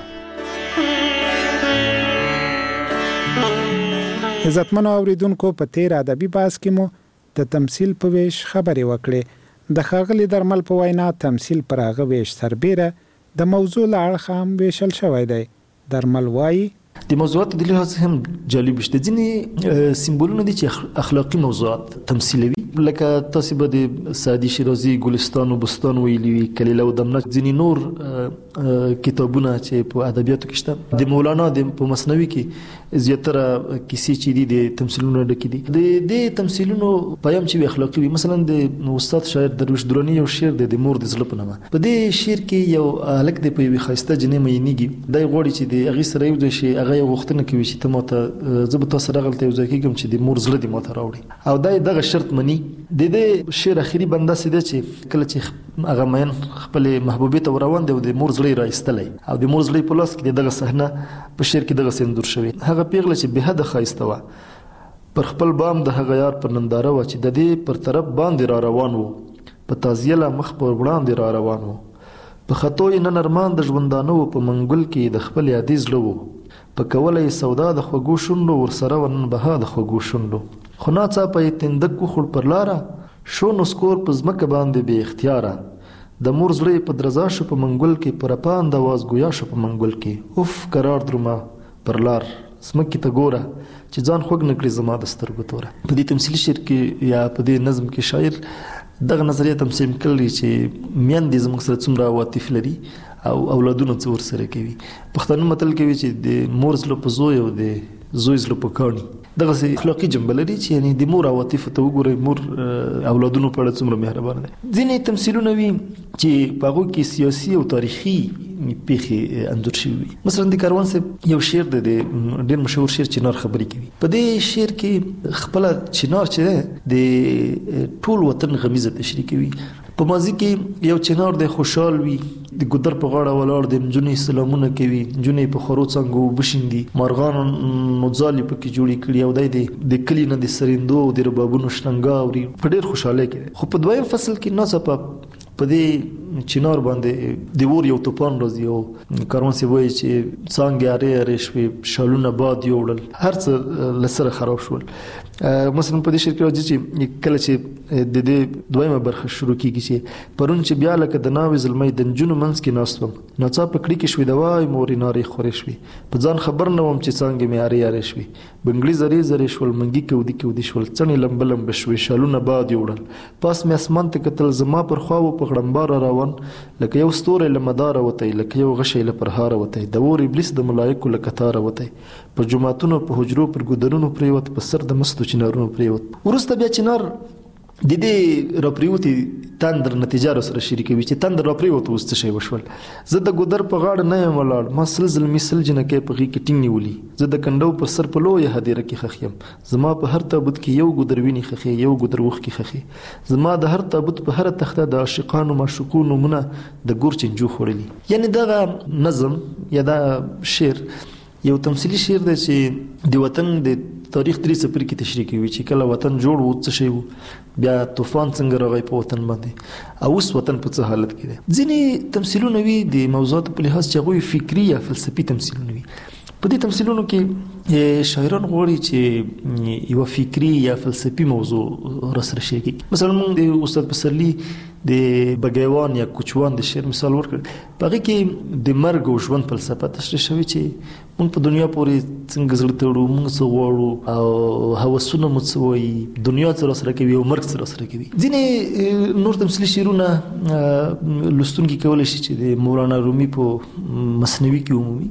S11: عزتمنو اوریدونکو، په تیر ادبي بحث کې مو د تمثیل په ویش خبرې وکړې. د ښاغلي درمل په وینا تمثیل پر هغه ویش سربیره د موضوع له اړخه هم ویشل شوی دی. درمل وایي
S21: د موضوعات د لحاظ هم جالب شته. ځینې سیمبولونه دي چې اخلاقي موضوعات تمثیلوي، لکه تاسو به د سعدي شیرازي ګلستان و بستان ویلي وي، کلیله و دمنه، ځینې نور کتابونه چې په ادبیاتو کې شته. د مولانا د په مثنوي کې زیاتره کیسې چې دي د تمثیلونو ډکې دي. د دې تمثیلونو پیام چې اخلاقي وي، مثلا د استاد شاعر درویش درانی یو شعر دی د مور د زړه په نامه. په دې شعر کې یو هلک دی په یوې ښایسته جنۍ مینېږي، دی غواړي چې د هغې سره یو ځای شي. هغه یو غوښتنه کوي چې ته ماته زه به تا سره هغلته یو ځای کېږم چې د مور زړه دې ماته راوړي، او دی دغه شرط مني. د دې شعر اخري بند داسې دی چې کله چې هغه مین خپلې محبوبې ته روان دی او د مور زړه یې رایستلی او د مور زړه یې په لاس کې دغه صحنه په شعر کې دغسې انځور شوې. هغه پیغله چې بېحده ښایسته وه، پر خپل بام د هغه یار پر ننداره وه چې د دې پر طرف باندې را روان و، په تازیه له مخ پر وړاندې را روان و. په خطو یې نن ارمان د ژوندانه و، په منګل کې د خپل یادي زړه و. په کوله یې سودا د خوږو شونډو، ورسره و نن بها د خوږو شونډو. خو ناڅاپه یې تندک وخوړ پر لاره، شو نو سکور په ځمکه باندې بې اختیاره. د مور زړه یې په درزا شو په منګل کې، په رپاند اواز ګویا شو په منګل کې. اوف قرار درومه پر لار سمکې ته ګوره چې ځان خوږ نه کړي زما د سترګو توره. په دې تمثیلي شعر کې یا په دې نظم کې شاعر دغه نظریه تمثیل کړی چې میندې زموږ سره څومره عواطف لري او اولادونه څه ورسره کوي. پښتانه متل کوي چې د مور زړه په زوی او د زوی زړه په کاڼي. دغه اخلاقي جنبه لري چې یعنی د مور عواطف ته وګورئ، مور اولادونو په اړه څومره مهربانه ده. ځینې تمثیلونه وي چې په هغو کې سیاسي او تاریخي پیښې انځور شوي وي. مثلا د کاروان صاحب یو شعر دی، د ډېر مشهور شعر چنار خبرې کوي. په دې شعر کې خپله چنار چې ده د ټول وطن غمیزه تشریح کوي. په ماضي کې یو چنار د خوشحال وي، د ګودر په غاړه ولاړ د نجونې سلامونه کوي، نجونې په خرو څانګو وبشیندي، مارغان نوځالې پکې جوړې کړي او دی د کلي نه د سرندو د ربابونو شرنګا اوري، په ډېر خوشحالۍ کې. خو په دویم فصل کې ناڅاپه په دې چنار باندې د اور یو توپان راځي او کاروان صاحب وایي چې څانګې ارې ارې شوې، شالونه باد یوړل، هر څه له سره خراب شول. مثلا په دې شعر کې راځي چې کله چې د دې دویمه برخه شروع کیږي چې پرون چې بیا لکه د ناوې زلمۍ د نجونو منځ کې ناست وم، ناڅاپه کړي کې شوې د وای مورې نارې خورې شوې، په ځان خبر نه وم چې څانګې مې ارې ارې شوې، بنګړي زرې زرې شول، منګي کودي کودي شول، څڼې لمبه لمبه شوې، شالونه باد یوړل، پاس مې اسمان ته کتل، زما پر خوا و په غړمباره روان، لکه یو ستوری له مداره وتی، لکه یو غشی له پرهاره وتی، د اور ابلیس د ملایکو له کتاره وتی، په جوماتونو په حجرو پر ګودرونو پریوت، په سر د مستو چنارونو پریوت. وروسته بیا چنار د دې راپریوتي تندر نتیجه را سره شریکوي چې تندر راپریوت اوس څه شی وشول. زه د ګودر په غاړه نه یم ولاړ، ما سل ظلمي سل جنکۍ په غېږ کې ټینګ نیولي، زه د کنډو پر سر په لویه هدیره کې ښخ یم، زما په هر تابوت کې یو ګودر وینې ښخې، یو ګودر اوښکې ښخې، زما د هر تابوت په هره تخته د عاشقانو معشوقو نومونه د ګور چنجو خوړلي. یعنی دغه نظم یا دا شعر یو تمثیلي شعر دی چې د وطن د تاریخ درې څپرکي کې تشریح کوي چې کله وطن جوړ و څه شی و، بیا طوفان څنګه راغی په وطن باندې، او اوس وطن په څه حالت کې دی. ځینې تمثیلونه وي د موضوعاتو په لحاظ چې هغوی فکري یا فلسفي تمثیلونه وي. په دې تمثیلونو کې شاعران غواړي چې یو فکري یا فلسفي موضوع را سره شریک کړي. مثلا موږ د استاد پسرلي د بګیوان یا کوچوان د شعر مثال ورکړ، په هغې کې د مرګ او ژوند فلسفه تشریح شوې چې موږ په دنیا پورې څنګه زړه تړو، موږ څه غواړو او هوسونه مو څه وایي، دنیا څه راسره کوي او مرګ څه راسره کوي. ځینې نور تمثیلي شعرونه لوستونکي کولی شي چې د مولانا رومي په مثنوي کې ومومي.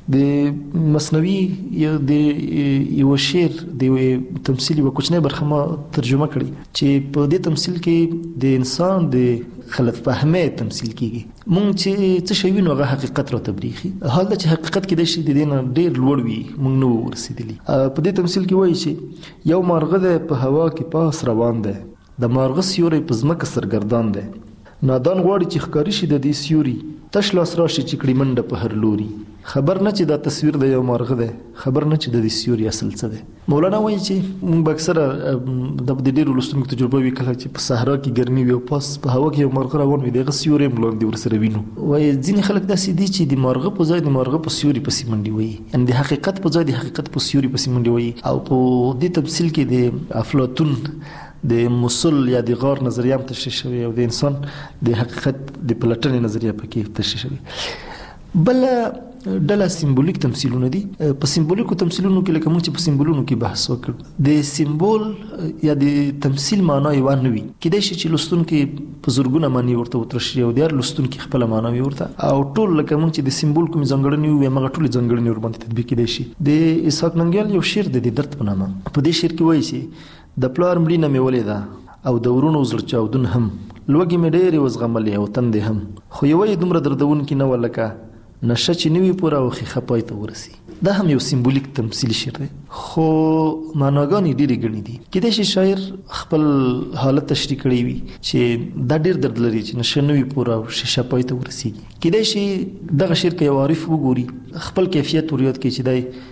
S21: د مثنوي یا د یو شعر د تمثیل یو کوچنی برخه ما ترجمه کړي چې په دې تمثیل کې د انسان د غلط فهمۍ تمثیل کیږي. مونږ چې څه شی وینو هغه حقیقت راته بریښي، حال دا چې حقیقت کې د شي د دې نه ډېر لوړ وي، مونږ نه ورسېدلي. په دې تمثیل کې وایي چې یو مارغه دی په هوا کې پاس روان دی، د مارغه سیوری په ځمکه سرګردان دی، نادان غواړي چې ښکاري شي د دې سیوري، تش لاس راشي چې کړي منډه په هر لوري، خبر نه چې دا تصویر د یو مارغه دی، خبر نه چې د دې سیوري اصل څه دی. مولانا وایي چې موږ به اکثره د ډېرو لوستونکو تجربه وي کله چې په صحرا کې ګرمي وي او پاس په هوا کې یو مارغه روان وي، د هغه سیوری هم لاندې ورسره وینو. وایي ځینې خلک داسې دي چې د مارغه په ځای د مارغه په سیوري پسې منډې وایي، یعنې د حقیقت په ځای د حقیقت په سیوري پسې منډې وایي. او په دې تمثیل کې د افلاطون د مسل یا د غار نظریه هم تشریح شوی او د انسان د حقیقت د پلټنې نظریه پکې تشریح شوی. بل ډله سیمبولیک تمثیلونه دي. په سیمبولیکو تمثیلونو کې لکه موږ چې په سیمبولونو کې بحث وکړ، د سیمبول یا د تمثیل معنا یو نه وي، کېدای شي چې لوستونکي په زرګونه معنی ورته وترشي او د هر لوستونکي خپله معنا وي ورته، او ټول لکه موږ چې د سیمبول کومې ځانګړنې وي هماغه ټولې ځانګړنې ورباندې تطبیق کېدای شي. د اسحاق ننګیال یو شعر دی د درد په نامه، په دې شعر کې وایي چې د پلار مړینه مې ولیده او د ورونو زړه چاودون هم، لوږې مې ډېرې وزغملې او تندې هم، خو یوه یې دومره دردونکې نه وه لکه نشه چې نه وي پوره او ښیښه پای ته ورسي. دا هم یو سیمبولیک تمثیلي شعر دی، خو معناګانې ډېرې ګڼې دي. کېدای شي شاعر خپل حالت تشریح کړی وي چې دا ډېر درد لري چې نشه نه وي پوره او ښیښه پای ته ورسیږي. کېدای شي دغه شعر که یو عارف وګوري خپل کیفیت ور یاد کړي چې دی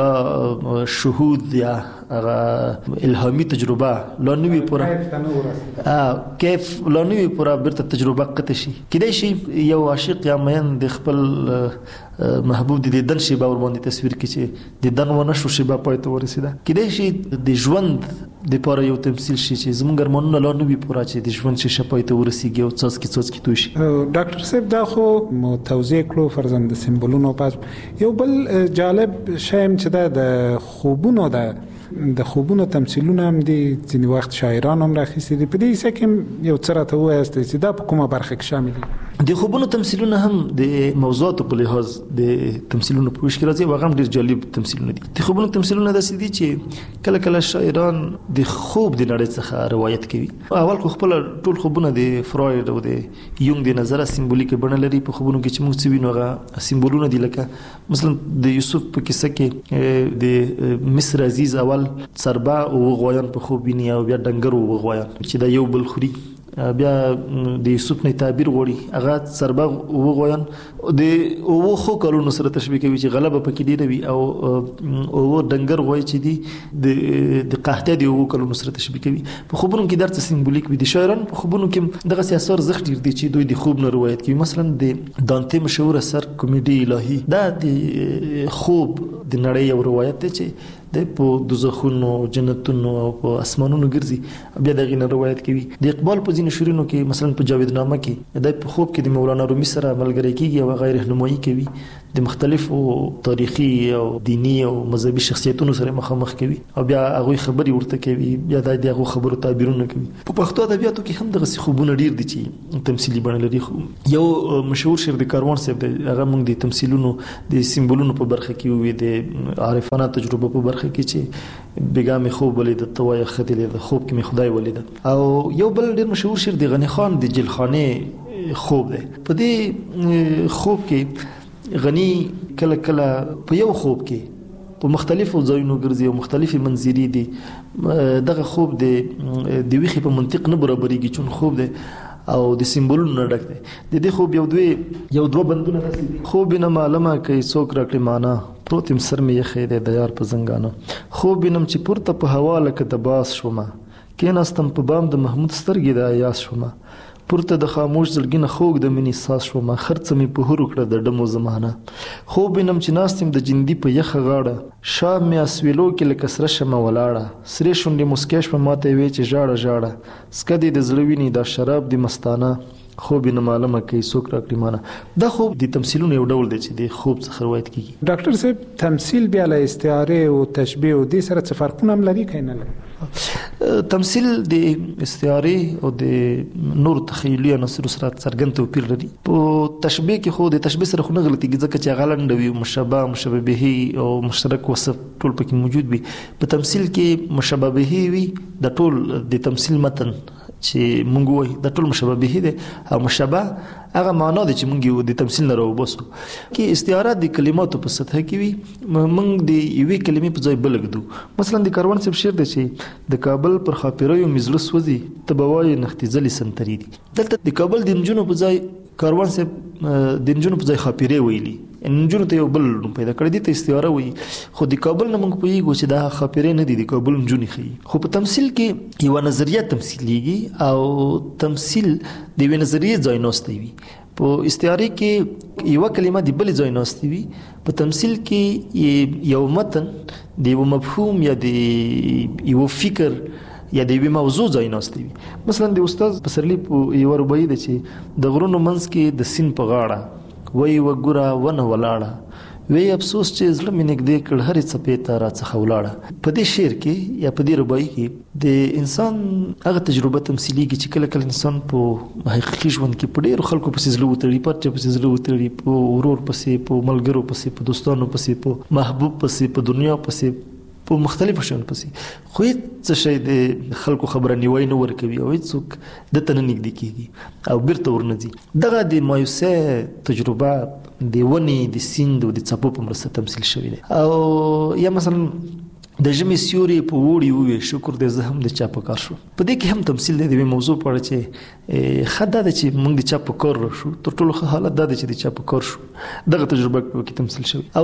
S21: لا شهود یا الهامي تجربه لا نوی پورا کیف لا نوی پورا برته تجربه قطع شي. کېدای شي یو عاشق یا مین د خپل محبوب د دن شیبه ور باندې تصویر کړي چې د دن ونه شو شیبه پای ته ورسېده. کېدای شي د ژوند د پاره یو تمثيل شي چې زموږ ارمانونه لا نه وي پوره چې د ژوند شي شپای ته ورسیږي او څاڅکي څاڅکي توی شي.
S11: ډاکټر صاحب دا خو مو توضیح کړو فرضاً د سمبولونو پاس یو بل جالب شایم چې د خوبونو د د خوبونو تمثيلونه هم دي ځینې وخت شاعران هم راخیستي دي په دې څه کې یو څه راته وایاست چې دا په کومه برخه کې شامل دي؟
S21: د خوبونو تمثيلونه هم د موضوعاتو په لحاظ د تمثيلونو په ویش کې راځي او هغه هم ډېر جالب تمثيلونه دي. د خوبونو تمثيلونه داسې دي چې کله کله شاعران د خوب د نړۍ څخه روایت کوي. اول خو خپل ټول خوبونه د فروید او د یونګ د نظره سمبولیک بڼه لري. په خوبونو کې چې موږ څه وینو هغه سمبولونه دي، لکه مثلا د یوسف په کیسه کې د مصر عزیز اول سربا او غویان په خوب ویني او بیا ډنګر او غویان چې دا یو بل خوري، بیا د یوسف نه تعبیر غوړي هغه سربا او غویان د او خو کلونو سره تشبیه کوي چې غلبه پکې دی وي او او ډنګر غوي چې دی د د قحطه دی او کلونو سره تشبیه کوي. په خوبونو کې درته سمبولیک وي. د شاعران په خوبونو کې دغه سیاسر زخت ډیر دي چې دوی د خوب نه روایت کوي. مثلا د دانته مشهور اثر کومیډي الهی دا د خوب د نړۍ یو روایت دی چې د په دوزخونو جنتونو او په اسمانونو ګرځي بیا دغه نه روایت کوي. د اقبال په ځینو شعرونو کې مثلا په جاوید نامه کې د په خوب کې د مولانا رومي سره ملګری کیږي او غیر رهنمایي کوي، د مختلفو تاریخي او دینی او مذهبي شخصیتونو سره مخامخ کوي او بیا هغه خبري ورته کوي، بیا د هغه خبرو تعبیرونه کوي. په پښتو ادبیاتو کې هم دغه خوبونه ډیر دي چې تمثيلي بڼه لري. یو مشهور شعر د کاروان صاحب د هغه موږ د تمثيلونو د سمبولونو په برخه کې وي، د عارفانه تجربه په برخه کې چې بیګام خوب ولید توای خدل د خوب کې می خدای ولید. او یو بل ډیر مشهور شعر د غنی خان د جلخانه خوب دی. په دې خوب کې غنی کله کله په یو خوب کې په مختلفو ځایونو ګرځي او مختلفي منظرې دي. دغه خوب د د ویخي په منطق نه برابرېږي چون خوب دی او د سمبولونو ډک دی. د دې خوب یو دوی یو دوه بندونه دي. خوب نه معلومه کوي څوک راکړي معنا پروتم سر می یخې د دیار په زنګانه. خوب نم چې پورته په هوا لکه د باس شومه کیناستم په بام د محمود سترګې د ایاس شومه پورته د خاموش زړګینه خوګ د منی ساس شومه خرڅ می په هرو کړه د ډمو زمانه. خوب نم چې ناستم د جندي په یخه غاړه شام می اسویلو کې لکه سره شمه ولاړه سری شونډې مسکیش په ماته وی چې ژاړه ژاړه سکدي د زړوینې د شراب د مستانه خوب نه معلومه کوي څوک راکړي معنا. دا خوب د تمثيلونو یو ډول دی چې د خوب څخه روایت کیږي.
S11: ډاکټر صاحب تمثيل بیا له استعاره او تشبيه او د سره څه فرقونه هم لري کینه لري؟
S21: تمثيل د استعاره او د نور تخیلي عناصر سره څرګند توپیر لري. په تشبيه کې خو د تشبيه سره خو نه غلطي ځکه چې غلند وي مشابه مشابه به او مشترک وصف ټول پکې موجود وي. په تمثيل کې مشابه به وي د ټول د تمثيل متن چې مونږ وایي د ټول مشابه به دي او مشابه هغه معنا دي چې مونږ د تمثيل نه راوباسو. کې استعاره د کلماتو په سطح کې وي مونږ د یوې کلمې په ځای بل ګدو. مثلا د کاروان صاحب شعر دی چې د کابل پر خاپیرو مزله سوځي تبوای نختي ځلې سنتري دي. دلته د کابل د نجونو په ځای کاروان صاحب د نجونو په ځای خاپیرې ویلي نجونو ته یو بل نوم پیدا کړی دي ته استعاره وي. خو د کابل نه موږ پوهیږو چې دا خاپیرې نه دي د کابل نجونې ښیي. خو په تمثيل کې یو نظریه تمثيليږي او تمثيل د یوې نظریې ځای ناستې وي. په استعاره کې یو کلمه د بل ځای ناستې وي. په تمثيل کې یو متن د یو مفهوم یا د یو فکر یا د یوې موضوع ځای ناستې وي. مثلا د استاد پسرلی په یو رباعي ده چې د غرونو منځ کې د سین په غاړه وای وګوره ونه ولاړه وی افسوس چې زړه مې نږدې کړ هرې څپې ته راڅخه ولاړه. په دې شعر کې یا په دې رباعي کې د انسان هغه تجربه تمثيليږي چې کله کله انسان په حقیقي ژوند کې په ډېرو خلکو پسې زړه وتړي پرچه پسې زړه وتړي په ورور پسې په ملګرو پسې په دوستانو پسې په محبوب پسې په دنیا پسې په مختلفو شیانو پسې خو هیڅ شی د خلکو خبره نیوی نه ورکوي او هیڅوک دته نه نږدې کېږي او بیرته ورنځي. دغه د مایوسه تجربه د ونې د سیند او د څپو په مرسته تمثیل شوی دی. او یا مثلا د ژمي سیوري په وړي وي شکر دې زه هم د چا په کار شو. په دې کې هم تمثیل دی د موضوع په اړه چې خدای د چې موږ د چا په کار شو تر ټولو ښه حالت دا دی چې د چا په کار شو. دغه تجربه کې تمثیل شوی او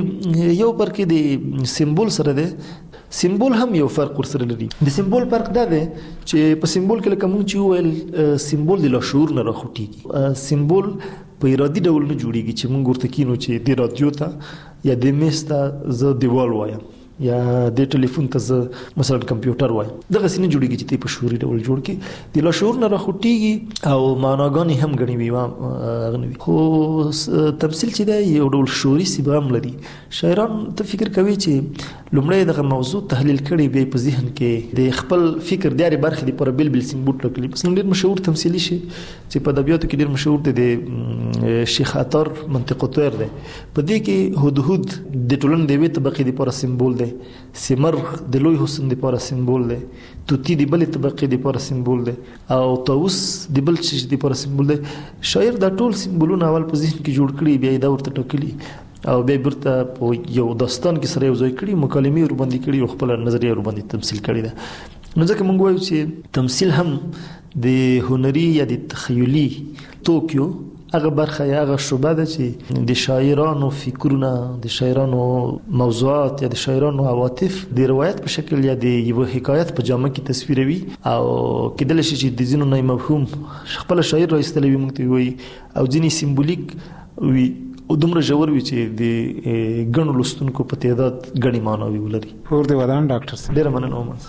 S21: د یو پر کې د سمبول سره دی. سمبول هم یو فرق ورسره لري. د سمبول فرق دا دی چې په سمبول کې لکه موږ چې ویل سمبول د لاشعور نه راخوټیږي. سمبول په ارادي ډول نه جوړیږي چې موږ ورته کینو چې د رادیو ته یا د میز ته زه دیوال وایم یا د ټلیفون ته زه مثلا کمپیوټر وایم دغه سینه جوړیږي چې په شعوري ډول جوړ کی د لاشعور نه راخوټیږي او معناګانې هم غني وي غنوي خو تمثيل چې دی یو ډول شعوري سیبام لري. شاعران ته فکر کوي چې لومړی دغه موضوع تحلیل کړي بیا په ذهن کې د خپل فکر دیاري برخې د پر بل بل سیمبول لکلي. مثلا ډیر مشهور تمثيلي شي چې په ادبیاتو کې ډیر مشهور دی د شیخ عطار منطق الطير دی. په دې کې هدهد د ټولنې د وی طبقې د پر سیمبول دی، سمرغ د لوی حسن د پر سیمبول دی، توتی د بل طبقې د پر سیمبول دی او طاووس د بل شي د پر سیمبول دی. شاعر دا ټول سیمبولونه اول په ذهن کې جوړ کړي بیا دا ورته ټاکلي او بیا برته په یو داستان کې سره یو ځای کړي مکالمې ور باندې کړي او خپل نظریه ور باندې تمثيل کړي ده. نو ځکه موږ وایو چې تمثيل هم د هنري یا د تخیلي توکیو هغه برخه یا هغه شوبه ده چې د شاعرانو فکرونه د شاعرانو موضوعات یا د شاعرانو عواطف د روایت په شکل یا د یو حکایت په جامه کې تصویروي او کېدل شي چې د ځینو نه مفهوم خپل شاعر راستلوي موږ ته وي او ځینې سیمبولیک وي او دومره ژور وي چې د ګڼو لوستونکو په تعداد ګڼې معناوي ولري.
S11: پور دی ودان ډاکټر صاحب
S21: ډیر مننه اومن.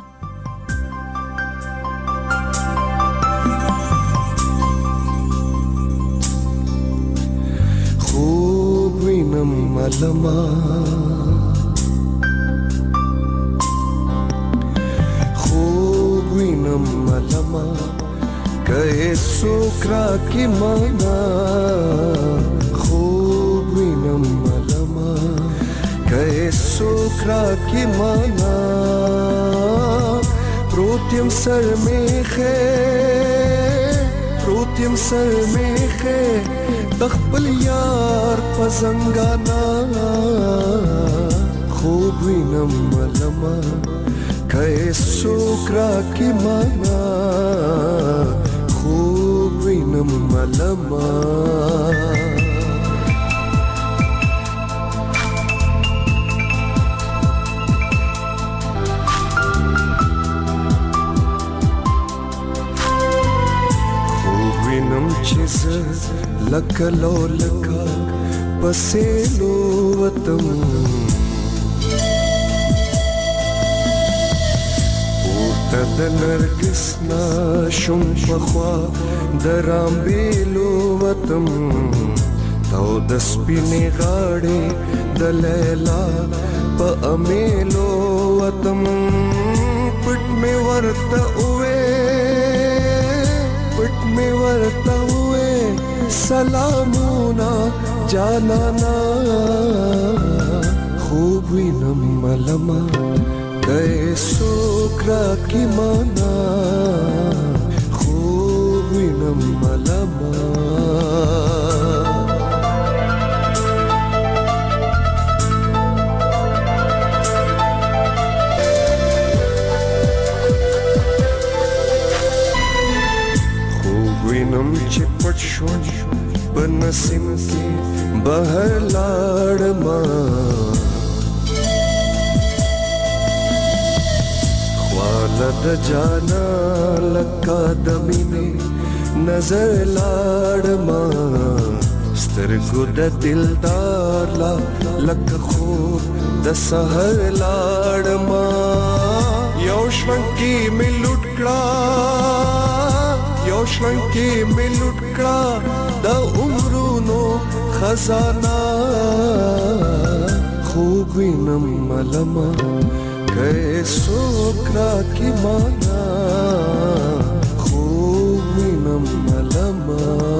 S1: خوب وینم ملما خوب وینم ملما که سوکرا کی مانا خوب وینم ملما که سوکرا کی مانا پروتیم سر میخه پروتیم سر میخه تخبل یار پزنگانا خوب وینم ملما که سوکرا کی مانا خوب وینم ملما خوب وینم چیز لکه لو لکه پسې لو وطم پورته د نرګس نا شم پخوا د رامبېلو وطم تو د سپینې غاړې د لیلا په امیلو وطم پټ مې ورته وې پټ مې ورته وې سلامونا جانانا خوب وینم ملما که سوکرا کی مانا خوب وینم ملما خوب وینم چې پټ شو په نسیم کې بهر لاړما خواله د جانا لکه د مینې نظر لاړما سترګو د دلدار لا لکه خوب د سحر لاړما یو شونکي مې لوټ کړه یو شونکي مې لوټ کړه د عمرونو خزانه خوب وینم ملما که سوکرا کی مانا خوب وینم ملما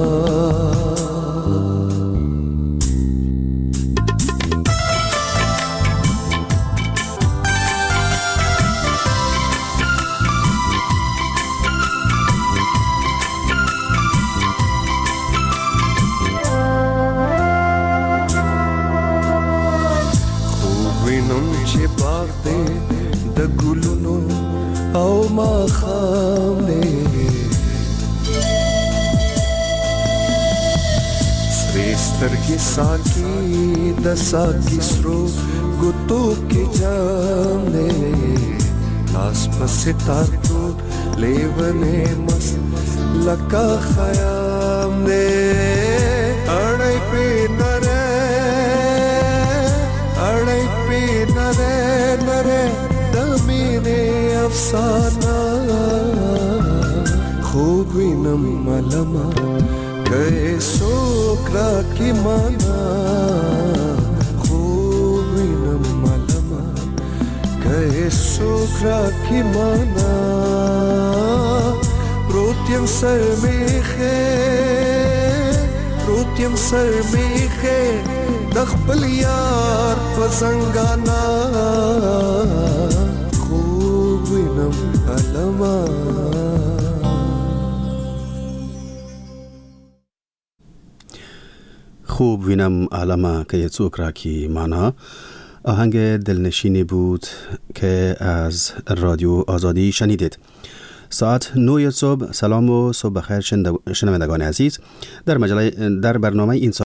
S1: د ګلونو او ما خامې سرې سترګې ساکي د ساکي سرو ګوتو کې جام دې لاس پسې تارو لیونې مست لکه خیام دې اړای په نره اړای په نره افسانه خوب وینم ملما که سوکرا کی مانا خوب وینم ملما که سوکرا کی مانا پروتیم سر میخه پروتیم سر میخه د خپل یار په زنګانا خوب وینم علما
S5: خوب وینم علما که څوک راکی معنا. آهنگ دلنشینی بود که از رادیو آزادی شنیدید. ساعت نه صبح. سلام و صبح بخیر شنوندگان عزیز. در مجله در برنامه این